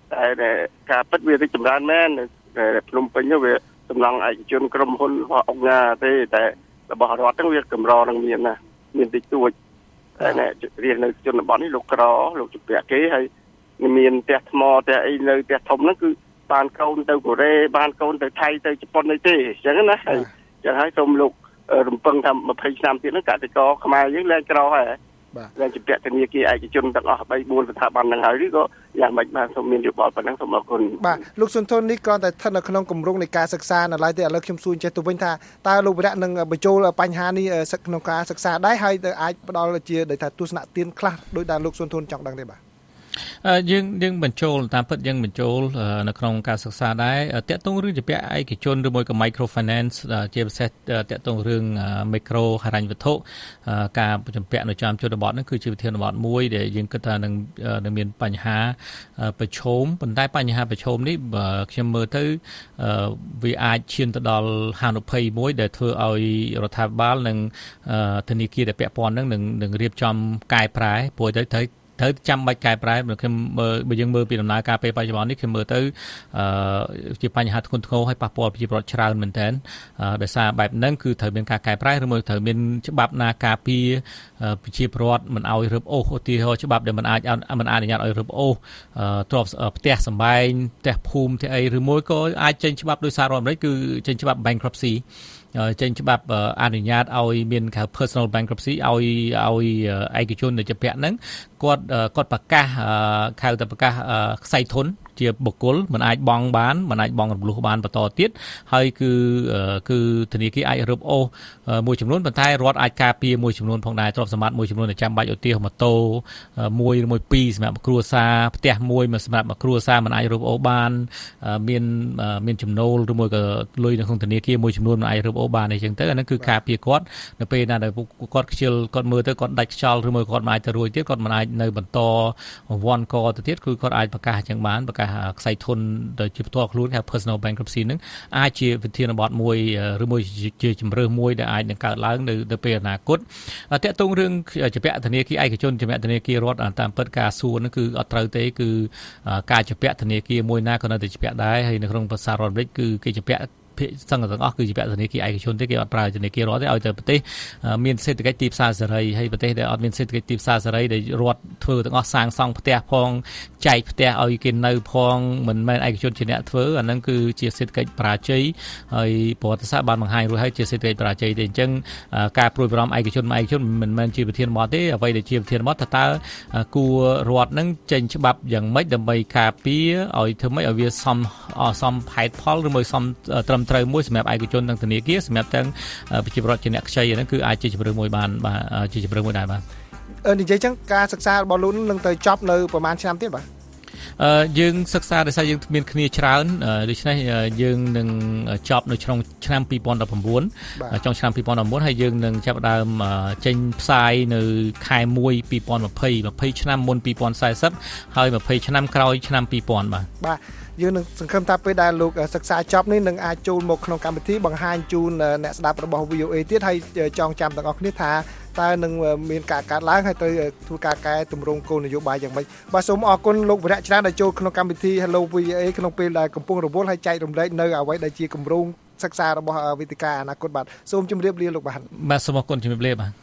តែការពិតវារីកចម្រើនមែនតែភ្នំពេញវាសំឡងឯកជនក្រុមហ៊ុនរបស់អង្គការទេតែរបស់រដ្ឋហ្នឹងវាកម្រនឹងមានណាមានតិចតួចតែរៀននៅជនបទនេះលោកក្រលោកជំពាក់គេហើយមានផ្ទះថ្មផ្ទះអីនៅផ្ទះធំហ្នឹងគឺបានកូនទៅកូរ៉េបានកូនទៅថៃទៅជប៉ុនអីទេអញ្ចឹងណាហើយអញ្ចឹងហើយសូមលោករំពឹងថា20ឆ្នាំទៀតហ្នឹងកសិករខ្មែរយើងលែងក្រហើយឡើងជំពាក់ធនាគារឯកជនទាំងអស់ 3 4 ស្ថាប័នហ្នឹងហើយឬក៏យ៉ាងម៉េចបាទសូមមានយោបល់ប៉ុណ្ណឹងសូមអរគុណបាទលោកសុនធននេះគ្រាន់តែស្ថិតនៅក្នុងគម្រោងនៃការសិក្សានៅឡើយទេឥឡូវខ្ញុំសួរចេះទៅវិញថាតើលោកវិរៈនឹងបញ្ចូលបញ្ហានេះក្នុងការសិក្សាដែរហើយទៅអាចផ្ដល់ជាដោយថាទស្សនៈទានខ្លះដោយដែលលោកសុនធនចង់ដឹងទេបាទយើងយើងបញ្ចូលតាមពិតយើងបញ្ចូលនៅក្នុងការសិក្សាដែរតាក់ទងរឿងជាពាក់ឯកជនឬមួយក៏ microfinance ជាពិសេសតាក់ទងរឿង micro ហិរញ្ញវត្ថុការជំពាក់នៅចំជនបទហ្នឹងគឺជាវិធានបទមួយដែលយើងគិតថានឹងនឹងមានបញ្ហាប្រឈមប៉ុន្តែបញ្ហាប្រឈមនេះខ្ញុំមើលទៅវាអាចឈានទៅដល់ហានិភ័យមួយដែលធ្វើឲ្យរដ្ឋាភិបាលនិងធនាគារដែលពាក់ព័ន្ធហ្នឹងនឹងនឹងរៀបចំកែប្រែព្រោះទៅត្រូវត្រូវចាំបាច់កែប្រែខ្ញុំមើលបើយើងមើលពីដំណើរការពេលបច្ចុប្បន្ននេះខ្ញុំមើលទៅអឺជាបញ្ហាធ្ងន់ធ្ងរហើយប៉ះពាល់ប្រជាពលរដ្ឋច្រើនមែនទែនដោយសារបែបហ្នឹងគឺត្រូវមានការកែប្រែឬមួយត្រូវមានច្បាប់ណាការពារប្រជាពលរដ្ឋមិនឲ្យរឹបអូសឧទាហរណ៍ច្បាប់ដែលមិនអាចមិនអនុញ្ញាតឲ្យរឹបអូសទ្រព្យផ្ទះសម្បែងផ្ទះភូមិផ្ទះអីឬមួយក៏អាចចេញច្បាប់ដោយសាររដ្ឋអាមេរិកគឺចេញច្បាប់ bankruptcyចេញច្បាប់អនុញ្ញាតឲ្យមានហៅ personal bankruptcy ឲ្យឲ្យឯកជនដែលជាពាក់ហ្នឹងគាត់គាត់ប្រកាសហៅតែប្រកាសខ្សែធនជាបុគ្គលមិនអាចបង់បានមិនអាចបង់រំលោះបានបន្តទៀតហើយគឺគឺធនាគារអាចរឹបអូសមួយចំនួនប៉ុន្តែរដ្ឋអាចការពារមួយចំនួនផងដែរទ្រព្យសម្បត្តិមួយចំនួនដែលចាំបាច់ឧទាហរណ៍ម៉ូតូមួយឬមួយពីរសម្រាប់គ្រួសារផ្ទះមួយសម្រាប់គ្រួសារមិនអាចរឹបអូសបានមានមានចំណូលឬមួយក៏លុយនៅក្នុងធនាគារមួយចំនួនមិនអាចរឹបអូសបានអីចឹងទៅអាហ្នឹងគឺការពារគាត់នៅពេលណាដែលគាត់ខ្ជិលគាត់មើលទៅគាត់ដាច់ខ្យល់ឬមួយគាត់មិនអាចទៅរួចទៀតគាត់មិនអាចនៅបន្តវ័នកទៅទៀតគឺគាត់អាចប្រកាសអញ្ចឹងបានប្រកាសខ្សែធនដែលជាផ្ទាល់ខ្លួនហៅ personal bankruptcy ហ្នឹងអាចជាវិធានបទមួយឬមួយជាជំរើសមួយដែលអាចនឹងកើតឡើងនៅទៅពេលអនាគតតាក់ទងរឿងជាពាក់ធនាគារឯកជនជាពាក់ធនាគាររដ្ឋតាមពិតការសួរហ្នឹងគឺអត់ត្រូវទេគឺការជាពាក់ធនាគារមួយណាក៏នៅតែជាពាក់ដែរហើយនៅក្នុងភាសារដ្ឋអាមេរិកគឺគេជាពាក់ភាគសង្កទាំងអស់គឺជាពាក់ធនាគារឯកជនទេគេអត់ប្រើធនាគាររដ្ឋទេឲ្យតែប្រទេសមានសេដ្ឋកិច្ចទីផ្សារសេរីហើយប្រទេសដែលអត់មានសេដ្ឋកិច្ចទីផ្សារសេរីដែលរដ្ឋធ្វើទាំងអស់សាងសង់ផ្ទះផងចែកផ្ទះឲ្យគេនៅផងមិនមែនឯកជនជាអ្នកធ្វើអាហ្នឹងគឺជាសេដ្ឋកិច្ចបរាជ័យហើយប្រវត្តិសាស្ត្របានបង្ហាញរួចហើយជាសេដ្ឋកិច្ចបរាជ័យទេអញ្ចឹងការព្រួយបារម្ភឯកជនឯកជនមិនមែនជាវិធានបទទេអ្វីដែលជាវិធានបទតើតើគួររដ្ឋហ្នឹងចេញច្បាប់យ៉ាងម៉េចដើម្បីការពារឲ្យធ្វើម៉េចឲ្យវាសមសមហេតុផលឬមួយសមត្រឹមត្រូវមួយសម្រាប់ឯកជនទាំងធនាគារសម្រាប់ទាំងប្រជាពលរដ្ឋជាអ្នកខ្ចីហ្នឹងគឺអាចជាជំរឿនមួយបានបាទជាជំរឿនមួយដែរបាទនិយាយចឹងការសិក្សារបស់លោកនឹងទៅចប់នៅប្រហែលឆ្នាំទៀតបាទអឺយើងសិក្សាដោយសារយើងមានគ្នាច្រើនដូច្នេះយើងនឹងចប់នៅក្នុងឆ្នាំពីរពាន់ដប់ប្រាំបួនចុងឆ្នាំពីរពាន់ដប់ប្រាំបួនហើយយើងនឹងចាប់ផ្ដើមចេញផ្សាយនៅខែមួយពីរពាន់ម្ភៃ 20ឆ្នាំមុនពីរពាន់សាសិបហើយ20ឆ្នាំក្រោយឆ្នាំពីរពាន់បាទបាទយើងនឹងសង្ឃឹមថាពេលដែលលោកសិក្សាចប់នេះនឹងអាចចូលមកក្នុងកម្មវិធីបង្ហាញជូនអ្នកស្ដាប់របស់ វី អូ អេ ទៀតហើយចងចាំទាំងអស់គ្នាថាតើនឹងមានការកាត់ឡើងហើយទៅធ្វើការកែតម្រង់គោលនយោបាយយ៉ាងម៉េចបាទសូមអរគុណលោកវិរៈច្រើនដែលចូលក្នុងកម្មវិធី Hello វី អូ អេ ក្នុងពេលដែលកំពុងរវល់ហើយចែករំលែកនៅអ្វីដែលជាគម្រោងសិក្សារបស់វេទិកាអនាគតបាទសូមជម្រាបលាលោកបាទបាទសូមអរគុណជម្រាបលាបាទ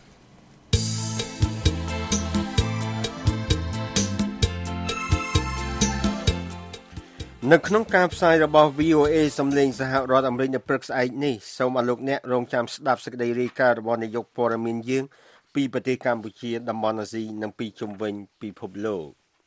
នៅក្នុងការផ្សាយរបស់ វី អូ អេ សំឡេងសហរដ្ឋអាមេរិកនៅព្រឹកស្អែកនេះសូមអរលោកអ្នករងចាំស្ដាប់សេចក្តីរាយការណ៍របស់នាយកព័ត៌មានយើងពីប្រទេសកម្ពុជាតំបន់អាស៊ីនិងពីជុំវិញពិភពលោក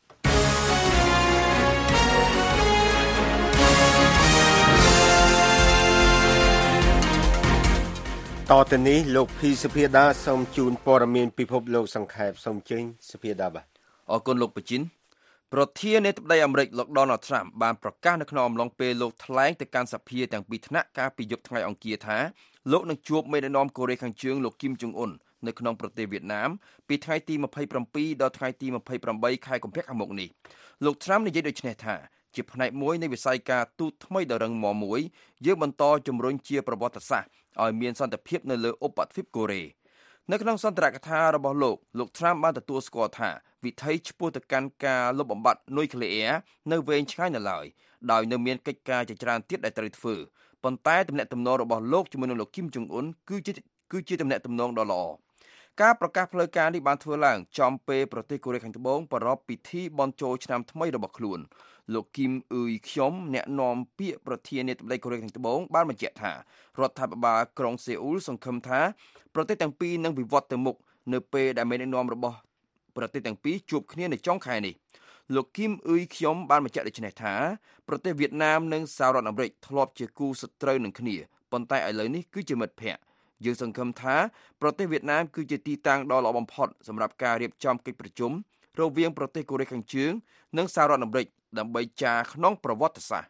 តទៅនេះលោកភីសុភាដាសូមជូនព័ត៌មានពិភពលោកសង្ខេបសូមជើញសុភាដាបាទអរគុណលោកបជីនប្រធានាធិបតីអាមេរិកលោក Donald Trump បានប្រកាសនៅក្នុងអំឡុងពេលលោកថ្លែងទៅកាន់សភាទាំងពីរថ្នាក់កាលពីយប់ថ្ងៃអង្គារថាលោកនឹងជួបមេដឹកនាំកូរ៉េខាងជើងលោកគីមចុងអ៊ុននៅក្នុងប្រទេសវៀតណាមពីថ្ងៃទីម្ភៃប្រាំពីរដល់ថ្ងៃទីម្ភៃប្រាំបីខែកុម្ភៈខាងមុខនេះលោក Trump និយាយដូចនេះថាជាផ្នែកមួយនៃវិស័យការទូតថ្មីដ៏រឹងមាំមួយយើងបន្តជំរុញជាប្រវត្តិសាស្ត្រឲ្យមានសន្តិភាពនៅលើឧបទ្វីបកូរ៉េនៅក្នុងសន្ទរកថារបស់លោកលោក Trump បានទទួលស្គាល់ថាវិថីឆ្ពោះទៅកាន់ការលុបបំបាត់នុយក្លេអ៊ែរនៅវែងឆ្ងាយនៅឡើយដោយនៅមានកិច្ចការជាច្រើនទៀតដែលត្រូវធ្វើប៉ុន្តែទំនាក់ទំនងរបស់លោកជាមួយនឹងលោកគីមចុងអ៊ុនគឺជាគឺជាទំនាក់ទំនងដ៏ល្អការប្រកាសផ្លូវការនេះបានធ្វើឡើងចំពេលប្រទេសកូរ៉េខាងត្បូងប្រារព្ធពិធីបុណ្យចូលឆ្នាំថ្មីរបស់ខ្លួនលោកគីមអ៊ុយខ្យុំអ្នកនាំពាក្យប្រធានាធិបតីកូរ៉េខាងត្បូងបានបញ្ជាក់ថារដ្ឋាភិបាលក្រុងសេអ៊ូលសង្ឃឹមថាប្រទេសទាំងពីរនឹងវិវត្តទៅមុខនៅពេលដែលមេដឹកនាំរបស់ប្រទេសទាំងពីរជួបគ្នានៅចុងខែនេះលោកគីមអ៊ុយខ្យុំបានបញ្ជាក់ដូចនេះថាប្រទេសវៀតណាមនិងសហរដ្ឋអាមេរិកធ្លាប់ជាគូសត្រូវនឹងគ្នាប៉ុន្តែឥឡូវនេះគឺជាមិត្តភក្តិយើងសង្ឃឹមថាប្រទេសវៀតណាមគឺជាទីតាំងដ៏ល្អបំផុតសម្រាប់ការរៀបចំកិច្ចប្រជុំរវាងប្រទេសកូរ៉េខាងជើងនិងសហរដ្ឋអាមេរិកដើម្បីចារក្នុងប្រវត្តិសាស្ត្រ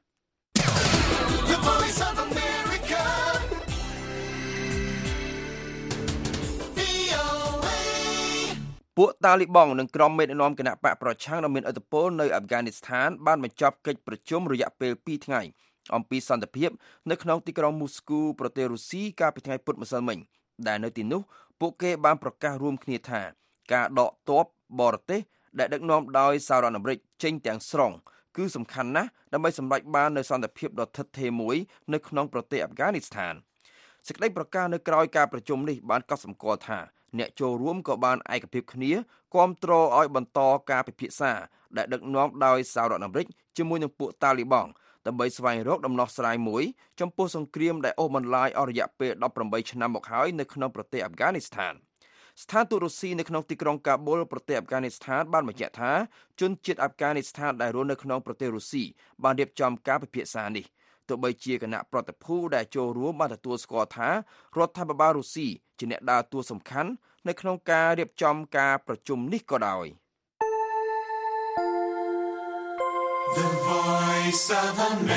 ពួកតាលីបង់និងក្រុមមេដឹកនាំគណបកប្រឆាំងដ៏មានឥទ្ធិពលនៅអាហ្វហ្គានីស្ថានបានបញ្ចប់កិច្ចប្រជុំរយៈពេលពីរថ្ងៃអំពីសន្តិភាពនៅក្នុងទីក្រុងមូស្គូប្រទេសរុស្ស៊ីកាលពីថ្ងៃពុធម្សិលមិញដែលនៅទីនោះពួកគេបានប្រកាសរួមគ្នាថាការដកទ័ពបរទេសដែលដឹកនាំដោយសហរដ្ឋអាមេរិកចេញទាំងស្រុងគឺសំខាន់ណាស់ដើម្បីសម្រេចបាននូវសន្តិភាពដ៏ថិតថេរមួយនៅក្នុងប្រទេសអាហ្វហ្គានីស្ថានសេចក្តីប្រកាសនៅក្រៅការប្រជុំនេះបានកត់សម្គាល់ថាអ្នកចូលរួមក៏បានឯកភាពគ្នាគាំទ្រឲ្យបន្តការពិភាក្សាដែលដឹកនាំដោយសហរដ្ឋអាមេរិកជាមួយនឹងពួកតាលីបង់ដើម្បីស្វែងរកដំណោះស្រាយមួយចំពោះសង្គ្រាមដែលអូសបន្លាយអស់រយៈពេលដប់ប្រាំបីឆ្នាំមកហើយនៅក្នុងប្រទេសអាហ្វហ្គានីស្ថានស្ថានទូតរុស្ស៊ីនៅក្នុងទីក្រុងកាប៊ុលប្រទេសអាហ្វហ្គានីស្ថានបានបញ្ជាក់ថាជនជាតិអាហ្វហ្គានីស្ថានដែលរស់នៅក្នុងប្រទេសរុស្ស៊ីបានរៀបចំការពិភាក្សានេះទោះបីជាគណៈប្រតិភូដែលចូលរួមបានទទួលស្គាល់ថារដ្ឋាភិបាលរុស្ស៊ីជាអ្នកដើរតួសំខាន់នៅក្នុងការរៀបចំការប្រជុំនេះក៏ដោយ The Voice of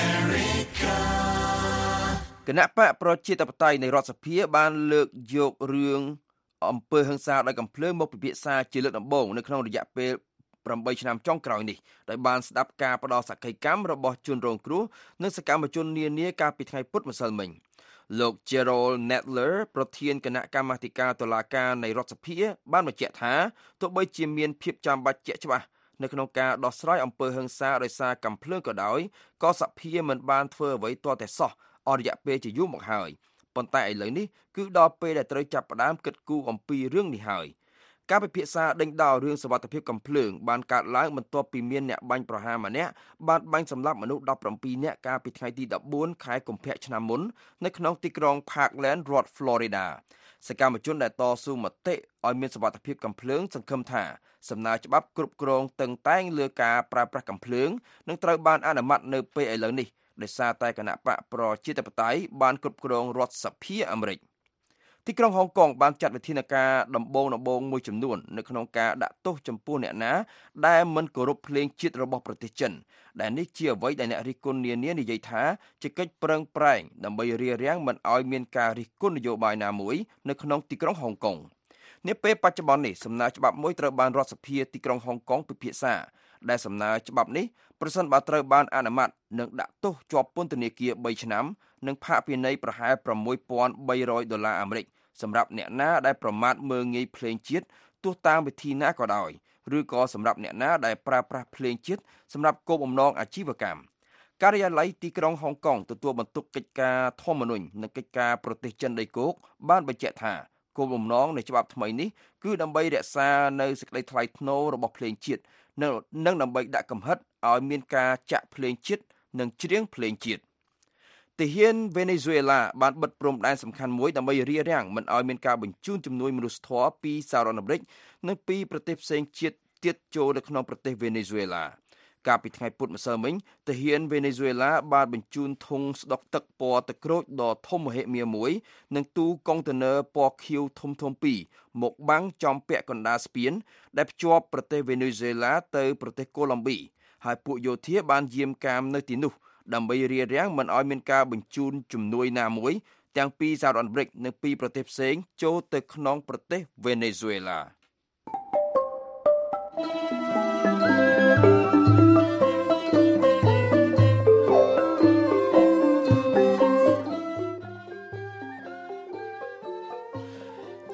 America គណៈបកប្រជាធិបតេយ្យនៃរដ្ឋសភាបានលើកយករឿងអំពើហិង្សាដោយកំភ្លើងមកពិភាក្សាជាលើកដំបូងនៅក្នុងរយៈពេលប្រាំបីឆ្នាំចុងក្រោយនេះដោយបានស្ដាប់ការផ្ដល់សក្ខីកម្មរបស់ជនរងគ្រោះនិងសកម្មជននានាកាលពីថ្ងៃពុធម្សិលមិញលោក Gerald Nadler ប្រធានគណៈកម្មាធិការតុលាការនៃរដ្ឋសភាបានបញ្ជាក់ថាទោះបីជាមានភាពចាំបាច់ជាក់ច្បាស់នៅក្នុងការដោះស្រាយអំពើហិង្សាដោយសារកំភ្លើងក៏ដោយក៏សភាមិនបានធ្វើអ្វីទាល់តែសោះអស់រយៈពេលជាយូរមកហើយប៉ុន្តែឥឡូវនេះគឺដល់ពេលដែលត្រូវចាប់ផ្ដើមគិតគូរអំពីរឿងនេះហើយការពិភាក្សាដេញដោលរឿងសុវត្ថិភាពកំភ្លើងបានកើតឡើងបន្ទាប់ពីមានអ្នកបាញ់ប្រហារម្នាក់បានបាញ់សម្លាប់មនុស្សដប់ប្រាំពីរនាក់កាលពីថ្ងៃទីដប់បួនខែកុម្ភៈឆ្នាំមុននៅក្នុងទីក្រុង Parkland រដ្ឋ Florida សកម្មជនដែលតស៊ូមតិឲ្យមានសុវត្ថិភាពកំភ្លើងសង្ឃឹមថាសំណើច្បាប់គ្រប់គ្រងតឹងតែងលើការប្រើប្រាស់កំភ្លើងនឹងត្រូវបានអនុម័តនៅពេលឥឡូវនេះដោយសារតែគណៈបកប្រជាធិបតេយ្យបានគ្រប់គ្រងរដ្ឋសភាអាមេរិកទីក្រុងហុងកុងបានចាត់វិធានការដំបូងដំបូងមួយចំនួននៅក្នុងការដាក់ទោសចំពោះអ្នកណាដែលមិនគោរពភ្លេងជាតិរបស់ប្រទេសចិនដែលនេះជាអ្វីដែលអ្នករិះគន់នានានិយាយថាជាកិច្ចប្រឹងប្រែងដើម្បីរារាំងមិនឲ្យមានការរិះគន់នយោបាយណាមួយនៅក្នុងទីក្រុងហុងកុងនាពេលបច្ចុប្បន្ននេះសំណើច្បាប់មួយត្រូវបានរដ្ឋសភាទីក្រុងហុងកុងពិភាក្សាដែលសំណើច្បាប់នេះប្រសិនបើត្រូវបានអនុម័តនឹងដាក់ទោសជាប់ពន្ធនាគារបីឆ្នាំនិងផាកពិន័យប្រហែលប្រាំមួយពាន់បីរយដុល្លារអាមេរិកសម្រាប់អ្នកណាដែលប្រមាថមើលងាយភ្លេងជាតិទោះតាមវិធីណាក៏ដោយឬក៏សម្រាប់អ្នកណាដែលប្រើប្រាស់ភ្លេងជាតិសម្រាប់គោលបំណងអាជីវកម្មការិយាល័យទីក្រុងហុងកុងទទួលបន្ទុកកិច្ចការធម្មនុញ្ញនិងកិច្ចការប្រទេសចិនដីគោកបានបញ្ជាក់ថាគោលបំណងនៃច្បាប់ថ្មីនេះគឺដើម្បីរក្សានៅសេចក្តីថ្លៃថ្នូររបស់ភ្លេងជាតិនិងដើម្បីដាក់កំហិតឲ្យមានការចាក់ភ្លេងជាតិនិងច្រៀងភ្លេងជាតិទាហានវេណេស៊ុយអេឡាបានបិទព្រំដែនសំខាន់មួយដើម្បីរារាំងមិនឲ្យមានការបញ្ជូនជំនួយមនុស្សធម៌ពីសហរដ្ឋអាមេរិកនិងពីប្រទេសផ្សេងជាតិទៀតចូលទៅក្នុងប្រទេសវេណេស៊ុយអេឡាកាលពីថ្ងៃពុធម្សិលមិញទាហានវេណេស៊ុយអេឡាបានបញ្ជូនធុងស្ដុកទឹកពណ៌ទឹកក្រូចដ៏ធំមហិមាមួយនិងទូកុងតឺន័រពណ៌ខៀវធំធំពីរមកបាំងចំពាក់កណ្ដាលស្ពានដែលភ្ជាប់ប្រទេសវេណេស៊ុយអេឡាទៅប្រទេសកូឡុំប៊ីហើយពួកយោធាបានយាមកាមនៅទីនោះដើម្បីរារាំងមិនឲ្យមានការបញ្ជូនជំនួយណាមួយទាំងពីសហរដ្ឋអាមេរិកនិងពីប្រទេសផ្សេងចូលទៅក្នុងប្រទេសវេណេស៊ុយអេឡា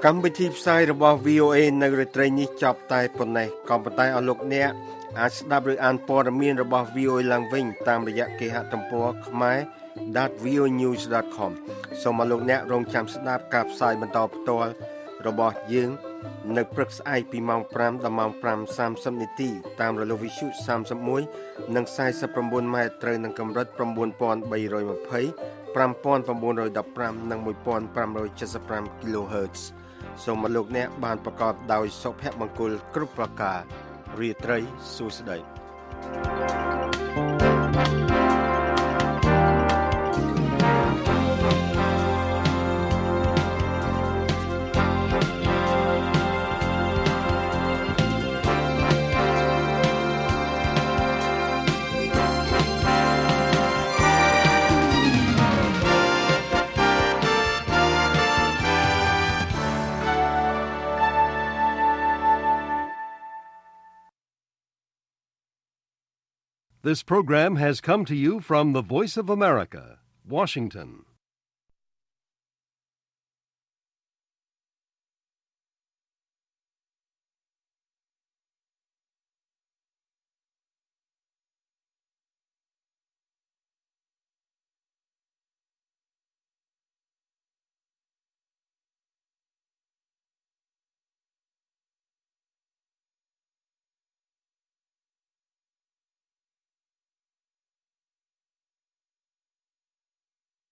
កម្មវិធីផ្សាយរបស់ វី អូ เอ នៅរាត្រីនេះចប់តែប៉ុណ្ណេះក៏ប៉ុន្តែអស់លោកអ្នកអាចស្ដាប់ឬអានព័ត៌មានរបស់ វី អូ เอ ឡើងវិញតាមរយៈគេហទំព័រ khmer dot v o news dot com សូមអស់លោកអ្នករងចាំស្ដាប់ការផ្សាយបន្តផ្ទាល់របស់យើងនៅព្រឹកស្អែកពីម៉ោងfiveដល់ម៉ោងfive thirtyនាទីតាមរលកវិទ្យុthirty-oneនិងforty-nineម៉ែត្រត្រូវនឹងកម្រិតnine thousand three hundred twenty, five thousand nine hundred fifteenនិងone thousand five hundred seventy-five គីឡូហឺតซ์សូមអស់លោកអ្នកបានប្រកបដោយសុភមង្គលគ្រប់ប្រការរាត្រីសួស្តី This program has come to you from the Voice of America, Washington.